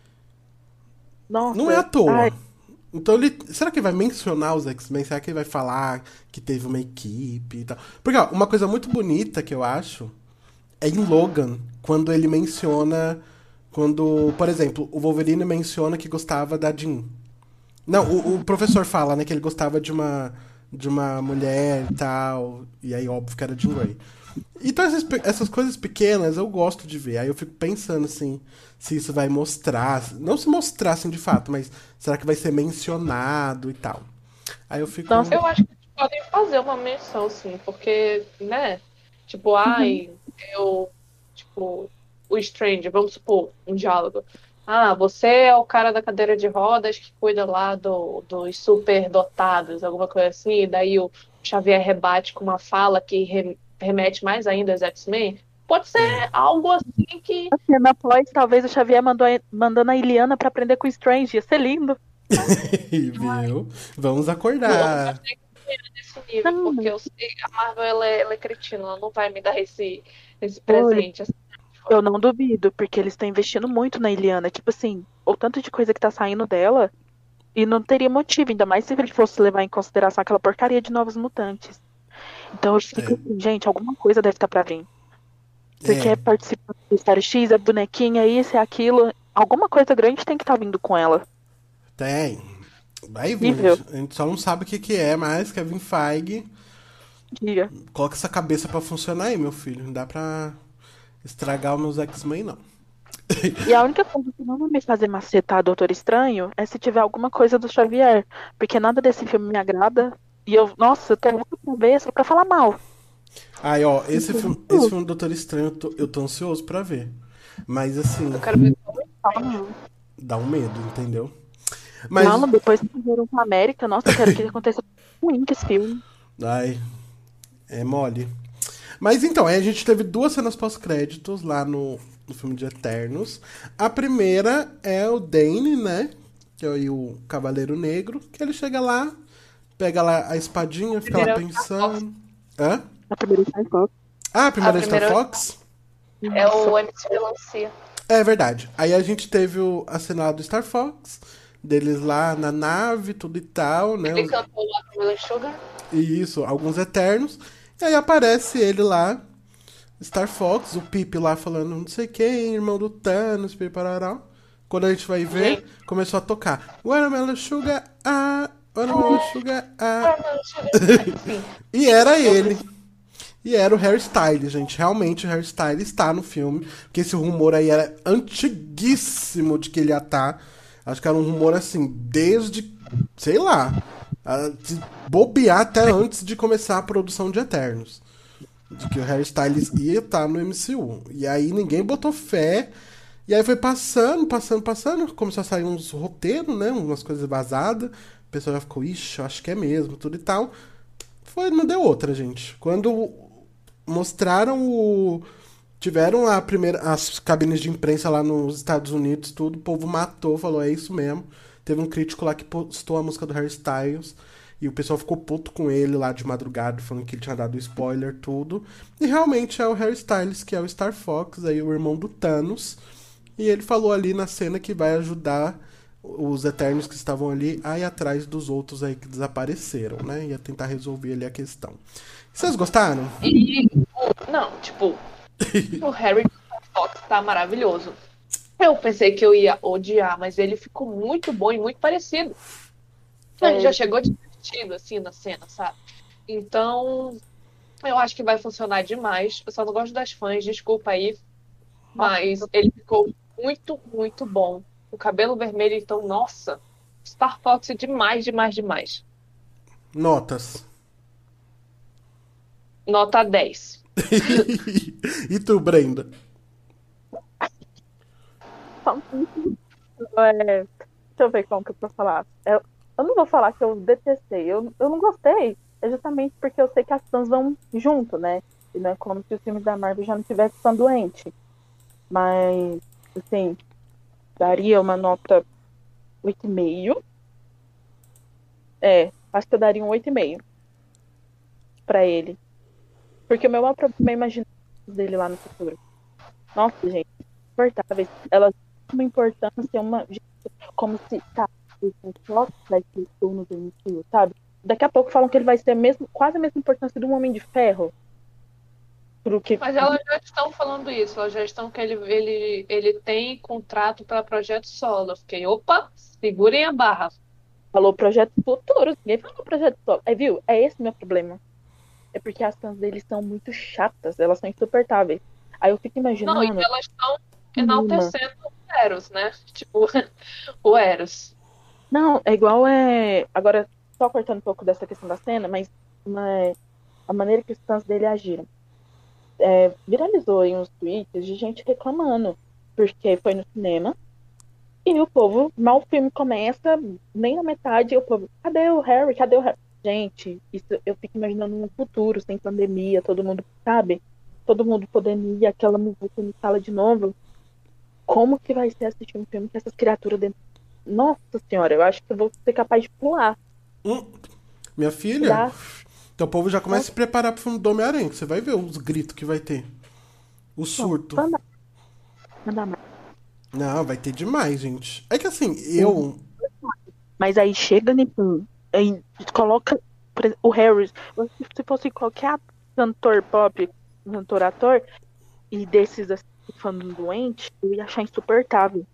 Nossa, não é à toa. Então, será que ele vai mencionar os X-Men? Será que ele vai falar que teve uma equipe e tal? Porque, ó, uma coisa muito bonita que eu acho é em Logan, quando ele menciona... Quando, por exemplo, o Wolverine menciona que gostava da Jean. Não, o professor fala, né, que ele gostava de uma mulher e tal. E aí, óbvio que era Jean Grey. Então, essas coisas pequenas eu gosto de ver. Aí eu fico pensando, assim, se isso vai mostrar. Não se mostrar, assim, de fato, mas será que vai ser mencionado e tal? Aí eu fico... Nossa, eu acho que podem fazer uma menção, sim, porque, né? Tipo, o Strange, vamos supor, um diálogo. Você é o cara da cadeira de rodas que cuida lá dos superdotados, alguma coisa assim, e daí o Xavier rebate com uma fala que remete mais ainda aos X-Men. Pode ser algo assim que... Na pós, talvez o Xavier mandando a Iliana pra aprender com o Strange, ia ser lindo. Viu? Vamos acordar. Nesse nível, porque eu sei que a Marvel ela é cretina, ela não vai me dar esse presente. Assim. Eu não duvido, porque eles estão investindo muito na Iliana. Tipo assim, o tanto de coisa que tá saindo dela, e não teria motivo, ainda mais se ele fosse levar em consideração aquela porcaria de Novos Mutantes. Então eu fico assim, gente, alguma coisa deve estar pra vir. Você quer participar do Star X, a bonequinha, isso e aquilo. Alguma coisa grande tem que estar vindo com ela. Tem. Vai vir. A gente só não sabe o que é, mas Kevin Feige. Diga. Coloca essa cabeça pra funcionar aí, meu filho. Não dá pra estragar os meus X-Men, não. E a única coisa que não vai me fazer macetar Doutor Estranho é se tiver alguma coisa do Xavier. Porque nada desse filme me agrada. E eu tô louca pra ver só pra falar mal. Aí, ó, esse filme do Doutor Estranho eu tô ansioso pra ver. Mas assim. Eu quero ver dá um medo, entendeu? Mas... Não, depois que fizeram com a América, nossa, eu quero que aconteça ruim com esse filme. Ai, é mole. Mas então, aí a gente teve 2 cenas pós-créditos lá no filme de Eternos. A primeira é o Dane, né? Que é o Cavaleiro Negro. Que ele chega lá, pega lá a espadinha, fica lá pensando. Hã? A primeira Star Fox. A primeira Star Fox? É o MC Melancia. É verdade. Aí a gente teve a cena do Star Fox, deles lá na nave, tudo e tal, né? Ele cantou lá com o Sugar. Isso, alguns Eternos. E aí aparece ele lá, Star Fox, o Pip lá falando não sei quem, irmão do Thanos, piparará. Quando a gente vai ver, começou a tocar Watermelon Sugar, Watermelon Sugar, E era ele. E era o Harry Styles, gente. Realmente o Harry Styles está no filme. Porque esse rumor aí era antiguíssimo de que ele ia estar. Acho que era um rumor assim, desde, sei lá, de bobear até antes de começar a produção de Eternos. de que o Harry Styles ia estar no MCU. E aí ninguém botou fé. E aí foi passando. Começou a sair uns roteiros, né? Umas coisas vazadas. O pessoal já ficou, ixi, eu acho que é mesmo, tudo e tal. Não deu outra, gente. Quando mostraram o. Tiveram as cabines de imprensa lá nos Estados Unidos, tudo, o povo matou, falou, é isso mesmo. Teve um crítico lá que postou a música do Harry Styles. E o pessoal ficou puto com ele lá de madrugada, falando que ele tinha dado spoiler, tudo. E realmente é o Harry Styles, que é o Star Fox, aí o irmão do Thanos. E ele falou ali na cena que vai ajudar os Eternos que estavam ali a ir atrás dos outros aí que desapareceram, né? Ia tentar resolver ali a questão. Vocês gostaram? E, não, tipo, o Harry Fox tá maravilhoso. Eu pensei que eu ia odiar, mas ele ficou muito bom e muito parecido. Ele já chegou divertido, assim, na cena, sabe? Então, eu acho que vai funcionar demais. Eu só não gosto das fãs, desculpa aí, mas ele ficou muito, muito bom. O cabelo vermelho, então, nossa, Star Fox é demais, demais, demais. Notas. Nota 10. E tu, Brenda? Deixa eu ver como que eu posso falar. Eu não vou falar que eu detestei. Eu não gostei. É justamente porque eu sei que as fãs vão junto, né? E não é como se os filmes da Marvel já não tivessem fã doente. Mas, assim, daria uma nota 8,5. Acho que eu daria um 8,5 pra ele. Porque o meu maior problema é imaginar dele lá no futuro. Nossa, gente, insuportáveis. Elas têm uma importância, como se, tá, o Fox vai ser o no MCU, sabe? Daqui a pouco falam que ele vai ser quase a mesma importância de um Homem de Ferro. Mas elas já estão falando isso, elas já estão que ele tem contrato para projeto solo. Eu fiquei, opa, segurem a barra. Falou projeto futuro, ninguém falou projeto solo. Viu? É esse o meu problema. É porque as fãs deles são muito chatas, elas são insuportáveis. Aí eu fico imaginando. Não, e elas estão enaltecendo o Eros, né? Tipo, o Eros. Não, é igual agora, só cortando um pouco dessa questão da cena, mas a maneira que os fãs dele agiram. Viralizou em uns tweets de gente reclamando, porque foi no cinema e o povo, mal o filme começa, nem na metade, o povo, cadê o Harry? Cadê o Harry? Gente, isso eu fico imaginando um futuro sem pandemia, todo mundo, sabe? Todo mundo podendo ir àquela muvuca na sala de novo. Como que vai ser assistir um filme com essas criaturas dentro? Nossa senhora, eu acho que eu vou ser capaz de pular. Minha filha, então o povo já começa a se preparar pro filme do Homem-Aranha. Você vai ver os gritos que vai ter. O surto. Manda mais. Não, vai ter demais, gente. É que assim, Mas aí chega nisso, aí coloca o Harry, se fosse qualquer cantor pop, ator, e desses assim, fandom doente, eu ia achar insuportável.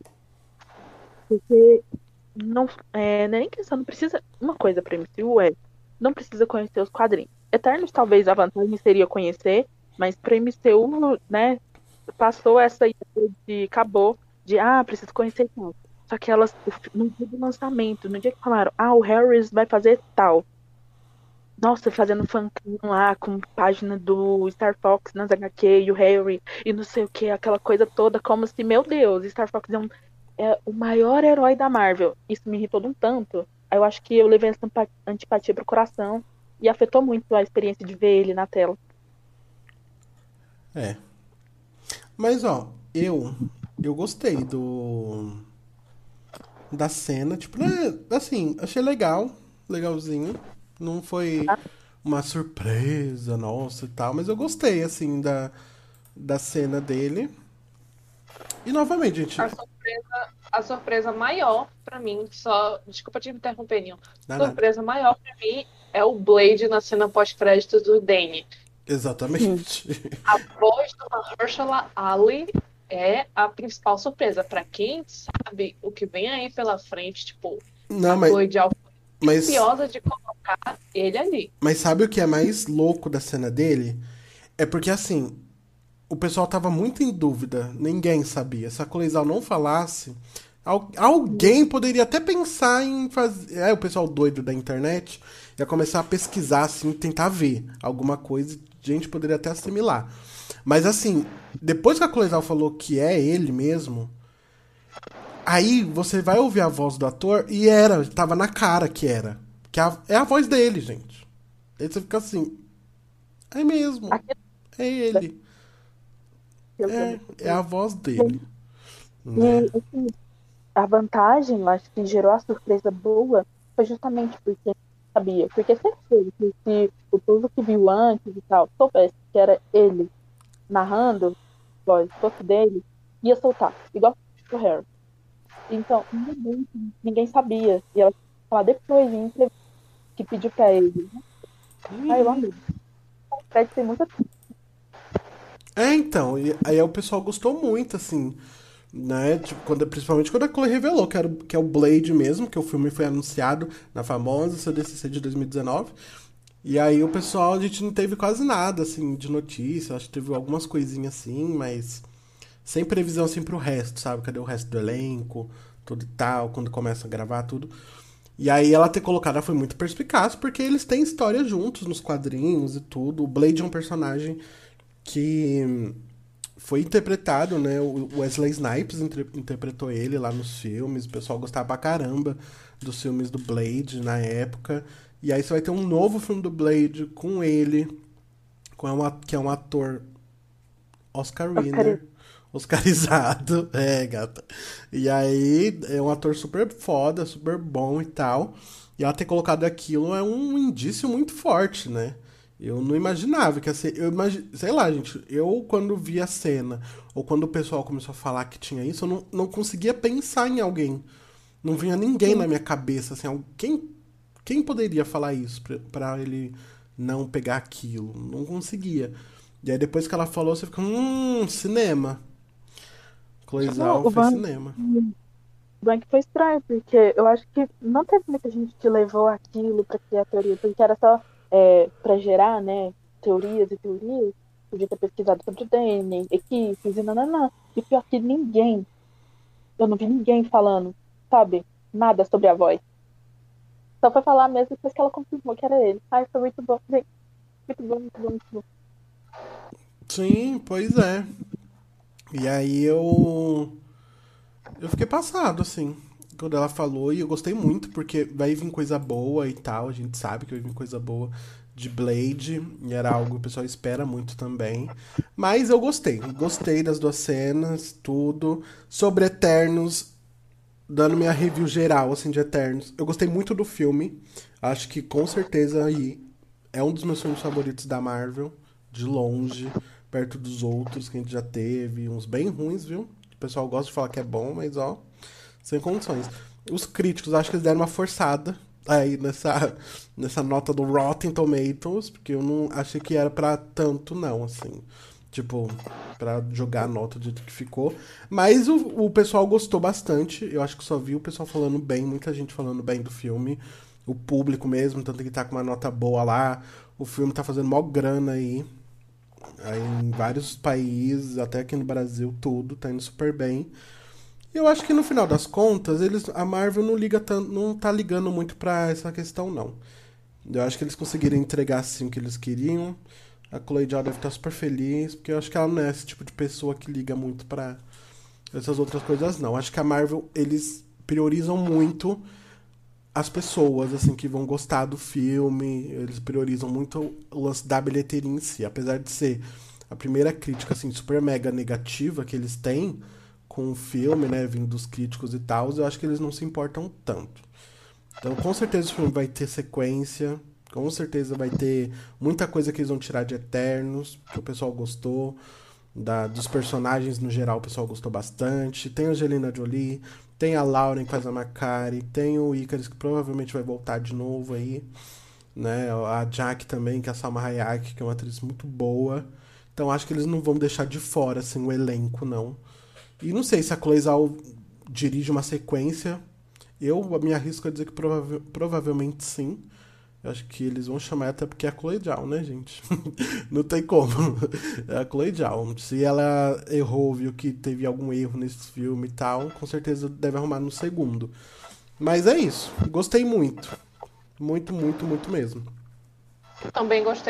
Porque não é nem questão, não precisa. Uma coisa pra MCU não precisa conhecer os quadrinhos. Eternos, talvez a vantagem seria conhecer, mas pra MCU, né, passou essa ideia de acabou, de preciso conhecer tal. Só que elas, no dia do lançamento, no dia que falaram, o Harris vai fazer tal. Nossa, fazendo fancam lá, com página do Star Fox nas HQ e o Harry, e não sei o que, aquela coisa toda, como se, meu Deus, Star Fox é o maior herói da Marvel. Isso me irritou de um tanto. Aí eu acho que eu levei essa antipatia pro coração e afetou muito a experiência de ver ele na tela. Mas, eu gostei da cena. Tipo, né, assim, achei legalzinho. Não foi uma surpresa, nossa e tal. Mas eu gostei, assim, da cena dele. E, novamente, gente... A surpresa maior pra mim, desculpa te interromper, Ninho. Nada. Surpresa maior pra mim é o Blade na cena pós-créditos do Danny. Exatamente. A voz do Mahershala Ali é a principal surpresa. Pra quem sabe o que vem aí pela frente, tipo, Não, ansiosa de colocar ele ali. Mas sabe o que é mais louco da cena dele? É porque, assim, o pessoal tava muito em dúvida. Ninguém sabia. Se a Coleisal não falasse, alguém poderia até pensar em fazer... o pessoal doido da internet ia começar a pesquisar, assim, tentar ver alguma coisa gente poderia até assimilar. Mas assim, depois que a Chloe Zhao falou que é ele mesmo, aí você vai ouvir a voz do ator e tava na cara que era. Que é a voz dele, gente. Aí você fica assim, é mesmo, Aquilo é ele. que eu É a voz dele, né? E assim, a vantagem, eu acho que gerou a surpresa boa, foi justamente porque sabia. Porque certeza que se o povo que viu antes e tal soubesse que era ele narrando, voz fosse dele, ia soltar, igual o Harry. Então, ninguém sabia. E ela falar depois em entrevista que pediu pra ele. Ai, eu amei. O Fred tem muita. Então, e aí o pessoal gostou muito, assim, né? Tipo, principalmente quando a Chloe revelou que é o Blade mesmo, que o filme foi anunciado na famosa CDCC de 2019. E aí o pessoal, a gente não teve quase nada, assim, de notícia. Acho que teve algumas coisinhas assim, mas sem previsão, assim, pro resto, sabe? Cadê o resto do elenco, tudo e tal, quando começa a gravar tudo. E aí ela ter colocado, ela foi muito perspicaz, porque eles têm história juntos nos quadrinhos e tudo. O Blade é um personagem que foi interpretado, né? O Wesley Snipes interpretou ele lá nos filmes. O pessoal gostava pra caramba dos filmes do Blade na época. E aí você vai ter um novo filme do Blade com ele, que é um ator Oscar winner, oscarizado, gata. E aí é um ator super foda, super bom e tal. E ela ter colocado aquilo é um indício muito forte, né? Eu não imaginava que ia ser. Sei lá, gente. Eu, quando vi a cena, ou quando o pessoal começou a falar que tinha isso, eu não conseguia pensar em alguém. Não vinha ninguém na minha cabeça. Assim, quem poderia falar isso pra ele não pegar aquilo? Não conseguia. E aí, depois que ela falou, você fica, cinema. Chloe Zhao O fez Van cinema. Blank foi estranho, porque eu acho que não teve muita gente que levou aquilo pra criar teoria, porque era só pra gerar, né, teorias e teorias. Podia ter pesquisado sobre o DNA, equipes e nananã. E pior que eu não vi ninguém falando, sabe, nada sobre a voz. Só foi falar mesmo depois que ela confirmou que era ele. Ai, foi muito bom, gente. Muito bom, muito bom, muito bom. Sim, pois é. E aí eu fiquei passado, assim, quando ela falou, e eu gostei muito, porque vai vir coisa boa e tal, a gente sabe que vai vir coisa boa de Blade, e era algo que o pessoal espera muito também. Mas eu gostei das duas cenas, tudo. Sobre Eternos, dando minha review geral, assim, de Eternos, eu gostei muito do filme, acho que com certeza aí é um dos meus filmes favoritos da Marvel, de longe, perto dos outros que a gente já teve, uns bem ruins, viu? O pessoal gosta de falar que é bom, mas ó, sem condições. Os críticos, acho que eles deram uma forçada aí nessa nota do Rotten Tomatoes, porque eu não achei que era pra tanto, não, assim. Tipo, pra jogar a nota do jeito que ficou. Mas o pessoal gostou bastante. Eu acho que só vi o pessoal falando bem, muita gente falando bem do filme. O público mesmo, tanto que tá com uma nota boa lá. O filme tá fazendo mó grana aí em vários países, até aqui no Brasil, tudo, tá indo super bem. E eu acho que no final das contas, a Marvel não liga tanto, não tá ligando muito pra essa questão, não. Eu acho que eles conseguiram entregar assim o que eles queriam. A Chloe Zhao deve estar super feliz, porque eu acho que ela não é esse tipo de pessoa que liga muito pra essas outras coisas, não. Acho que a Marvel, eles priorizam muito as pessoas, assim, que vão gostar do filme. Eles priorizam muito o lance da bilheteria em si. Apesar de ser a primeira crítica, assim, super mega negativa que eles têm com o filme, né, vindo dos críticos e tal, eu acho que eles não se importam tanto. Então, com certeza o filme vai ter sequência, com certeza vai ter muita coisa que eles vão tirar de Eternos, que o pessoal gostou, dos personagens no geral o pessoal gostou bastante. Tem a Angelina Jolie, tem a Lauren que faz a Macari, tem o Icarus que provavelmente vai voltar de novo aí, né? A Jack também, que é a Salma Hayek, que é uma atriz muito boa. Então acho que eles não vão deixar de fora assim o elenco, não. E não sei se a Chloe Zhao dirige uma sequência. Eu me arrisco a dizer que provavelmente sim. Eu acho que eles vão chamar até porque é a Chloe Zhao, né, gente? Não tem como. É a Chloe Zhao. Se ela errou, viu que teve algum erro nesse filme e tal, com certeza deve arrumar no segundo. Mas é isso. Gostei muito. Muito, muito, muito mesmo. Também gostei muito.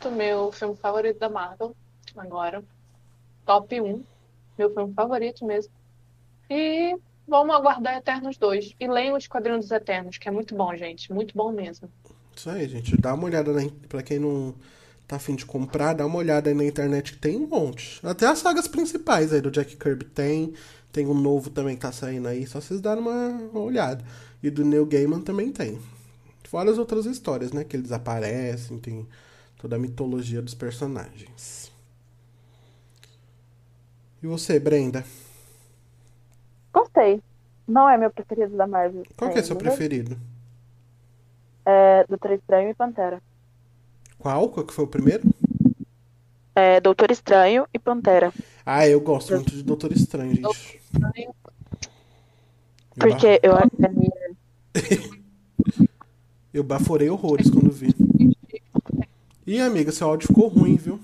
favorito, meu filme favorito da Marvel, agora. Top um, meu filme favorito mesmo. E vamos aguardar Eternos 2. E leiam o Esquadrão dos Eternos, que é muito bom, gente. Muito bom mesmo. Isso aí, gente. Dá uma olhada pra quem não tá afim de comprar, dá uma olhada aí na internet que tem um monte. Até as sagas principais aí do Jack Kirby tem. Tem um novo também que tá saindo aí. Só vocês darem uma olhada. E do Neil Gaiman também tem. Fora as outras histórias, né? Que eles aparecem, tem toda a mitologia dos personagens. E você, Brenda? Gostei. Não é meu preferido da Marvel. Qual que é seu ainda. preferido? É Doutor Estranho e Pantera. Qual? Qual que foi o primeiro? É Doutor Estranho e Pantera. Ah, eu gosto muito de Doutor Estranho, gente. Porque eu acho Eu baforei horrores quando vi. Ih, amiga, seu áudio ficou ruim, viu?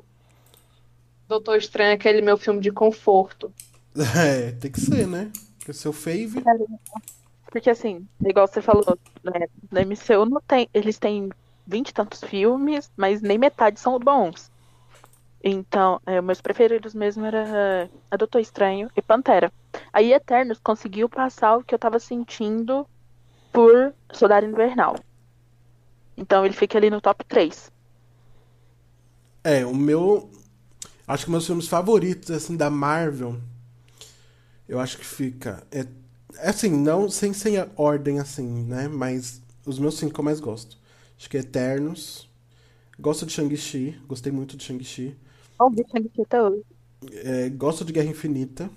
Doutor Estranho é aquele meu filme de conforto. É, tem que ser, né? Porque seu fave. Porque assim, igual você falou, né, no MCU não tem, eles têm 20 e tantos filmes, mas nem metade são bons. Então, meus preferidos mesmo era a Doutor Estranho e Pantera. Aí Eternos conseguiu passar o que eu tava sentindo por Soldado Invernal. Então ele fica ali no top 3. É, o meu. Acho que meus filmes favoritos, assim, da Marvel. Eu acho que fica. É assim, não sem a ordem, assim, né? Mas os meus cinco que eu mais gosto. Acho que é Eternos. Gosto de Shang-Chi. Gostei muito de Shang-Chi. Ó, o bicho aqui até hoje. Gosto de Guerra Infinita.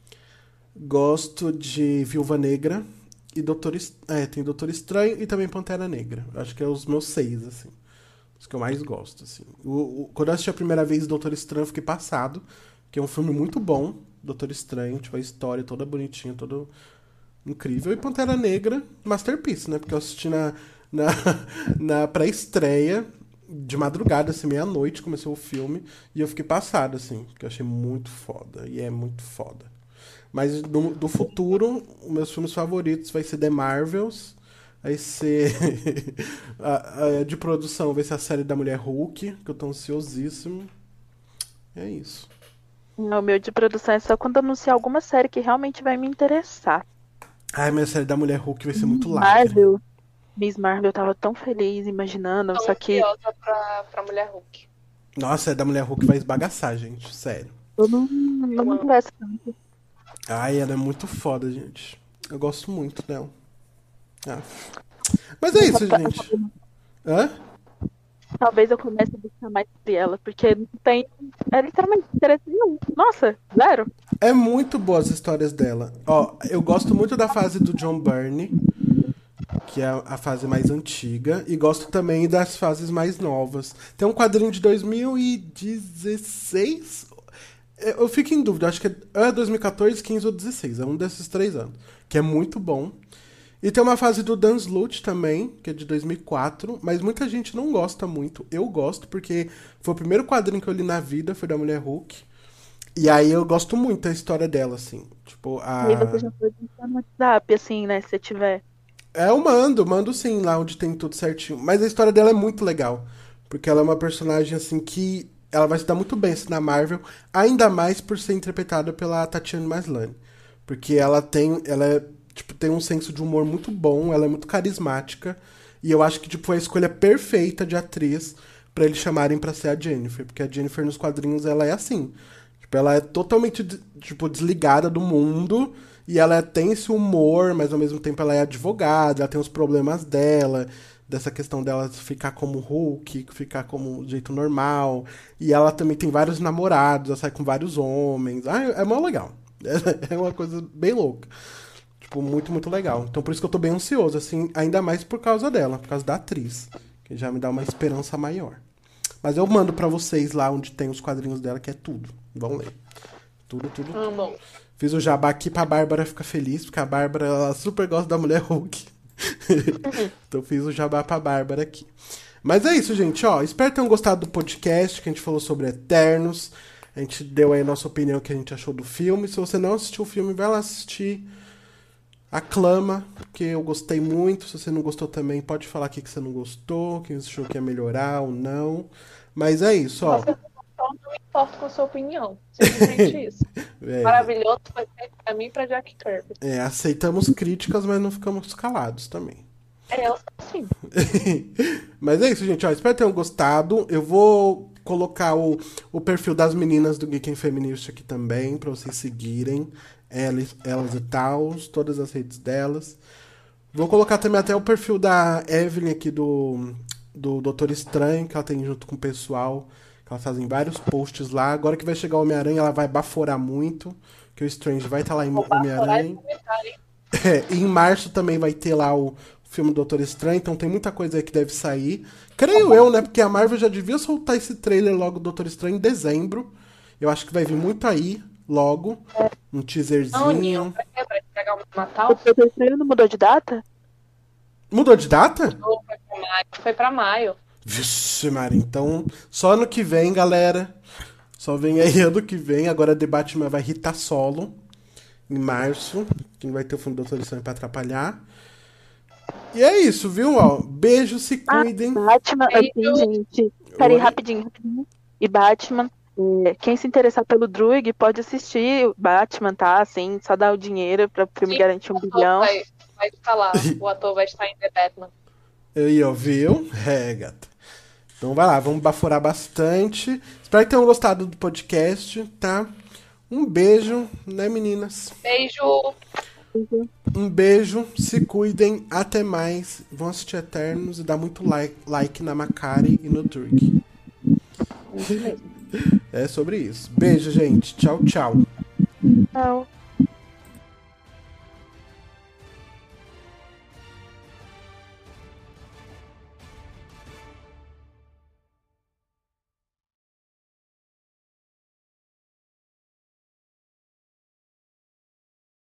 Gosto de Viúva Negra. E tem Doutor Estranho e também Pantera Negra. Acho que é os meus seis, assim. Os que eu mais gosto, assim. Quando eu assisti a primeira vez Doutor Estranho, eu fiquei passado. Que é um filme muito bom. Doutor Estranho, tipo, a história toda bonitinha, toda incrível. E Pantera Negra, masterpiece, né? Porque eu assisti na, na pré-estreia, de madrugada, assim, meia-noite, começou o filme. E eu fiquei passado, assim. Porque eu achei muito foda. E é muito foda. Mas do futuro, os meus filmes favoritos vai ser The Marvels. Vai ser. De produção, vai ser a série da Mulher Hulk, que eu tô ansiosíssimo. É isso. O meu de produção é só quando anunciar alguma série que realmente vai me interessar. Ai, minha série da Mulher Hulk vai ser muito lacre. Marvel, Miss Marvel, eu tava tão feliz imaginando, Tô só que ansiosa pra Mulher Hulk. Nossa, a série da Mulher Hulk vai esbagaçar, gente. Sério. eu não me interessa tanto. Ai, ela é muito foda, gente. Eu gosto muito dela. Ah. Mas é isso, gente. Hã? Talvez eu comece a buscar mais sobre ela, porque não tem. É literalmente interesse nenhum. Nossa, zero. É muito boa as histórias dela. Ó, eu gosto muito da fase do John Byrne, que é a fase mais antiga, e gosto também das fases mais novas. Tem um quadrinho de 2016. Eu fico em dúvida, acho que é 2014, 15 ou 16. É um desses 3 anos. Que é muito bom. E tem uma fase do Dan Slott também, que é de 2004, mas muita gente não gosta muito. Eu gosto, porque foi o primeiro quadrinho que eu li na vida, foi da Mulher Hulk. E aí eu gosto muito da história dela, assim. Tipo, E aí você já pode entrar no WhatsApp, assim, né? Se tiver. Eu mando sim, lá onde tem tudo certinho. Mas a história dela é muito legal. Porque ela é uma personagem, assim, que ela vai se dar muito bem assim, na Marvel, ainda mais por ser interpretada pela Tatiana Maslany. Porque tem um senso de humor muito bom, ela é muito carismática. E eu acho que tipo, foi a escolha perfeita de atriz pra eles chamarem pra ser a Jennifer. Porque a Jennifer nos quadrinhos, ela é assim. Tipo, ela é totalmente tipo, desligada do mundo. E ela tem esse humor, mas ao mesmo tempo ela é advogada, ela tem os problemas dela, dessa questão dela ficar como Hulk, ficar como jeito normal. E ela também tem vários namorados, ela sai com vários homens. Ah, é mó legal. É uma coisa bem louca. Tipo, muito, muito legal. Então por isso que eu tô bem ansioso, assim, ainda mais por causa dela, por causa da atriz. Que já me dá uma esperança maior. Mas eu mando pra vocês lá onde tem os quadrinhos dela, que é tudo. Vão ler. Tudo, tudo. Bom. Fiz o jabá aqui pra Bárbara ficar feliz, porque a Bárbara ela super gosta da Mulher Hulk. Então fiz o jabá pra Bárbara aqui. Mas é isso, gente, ó. Espero que tenham gostado do podcast, que a gente falou sobre Eternos. A gente deu aí a nossa opinião, que a gente achou do filme. Se você não assistiu o filme, vai lá assistir. Aclama, porque eu gostei muito. Se você não gostou também, pode falar aqui que você não gostou, que você achou que ia melhorar ou não. Mas é isso, ó. Você não me importo com a sua opinião. Simplesmente isso. Maravilhoso foi feito pra mim e pra Jack Kirby. Aceitamos críticas, mas não ficamos calados também. Eu sim. Mas é isso, gente. Ó, espero que tenham gostado. Eu vou colocar o perfil das meninas do Geek and Feminist aqui também, pra vocês seguirem. Elas e tal, todas as redes delas. Vou colocar também até o perfil da Evelyn aqui do Doutor Estranho, que ela tem junto com o pessoal. Que elas fazem vários posts lá. Agora que vai chegar o Homem-Aranha, ela vai baforar muito. Que o Strange vai estar lá em Homem-Aranha. E em março também vai ter lá o filme do Doutor Estranho. Então tem muita coisa aí que deve sair. Creio eu, né? Porque a Marvel já devia soltar esse trailer logo do Doutor Estranho em dezembro. Eu acho que vai vir muito aí, logo. Um teaserzinho. Pra quê? Pra entregar o Natal? O Doutor Estranho não mudou de data? Mudou de data? Foi pra maio. Vixe, Mari. Então, só ano que vem, galera. Só vem aí ano que vem. Agora The Batman vai Rita Solo. Em março. Que não vai ter o filme do Doutor Estranho pra atrapalhar. E é isso, viu? Ó, beijo, se cuidem. Batman, assim, gente. Peraí, rapidinho. E Batman, quem se interessar pelo Druig pode assistir o Batman, tá? Assim, só dar o dinheiro pra o filme garantir 1 bilhão. Vai falar, o ator vai estar em The Batman. Aí, ó, viu? Gata. Então vai lá, vamos baforar bastante. Espero que tenham gostado do podcast, tá? Um beijo, né, meninas? Beijo. Um beijo, se cuidem, até mais. Vão assistir Eternos e dar muito like na Macari e no Turk. É sobre isso. Beijo, gente. Tchau, tchau. Não.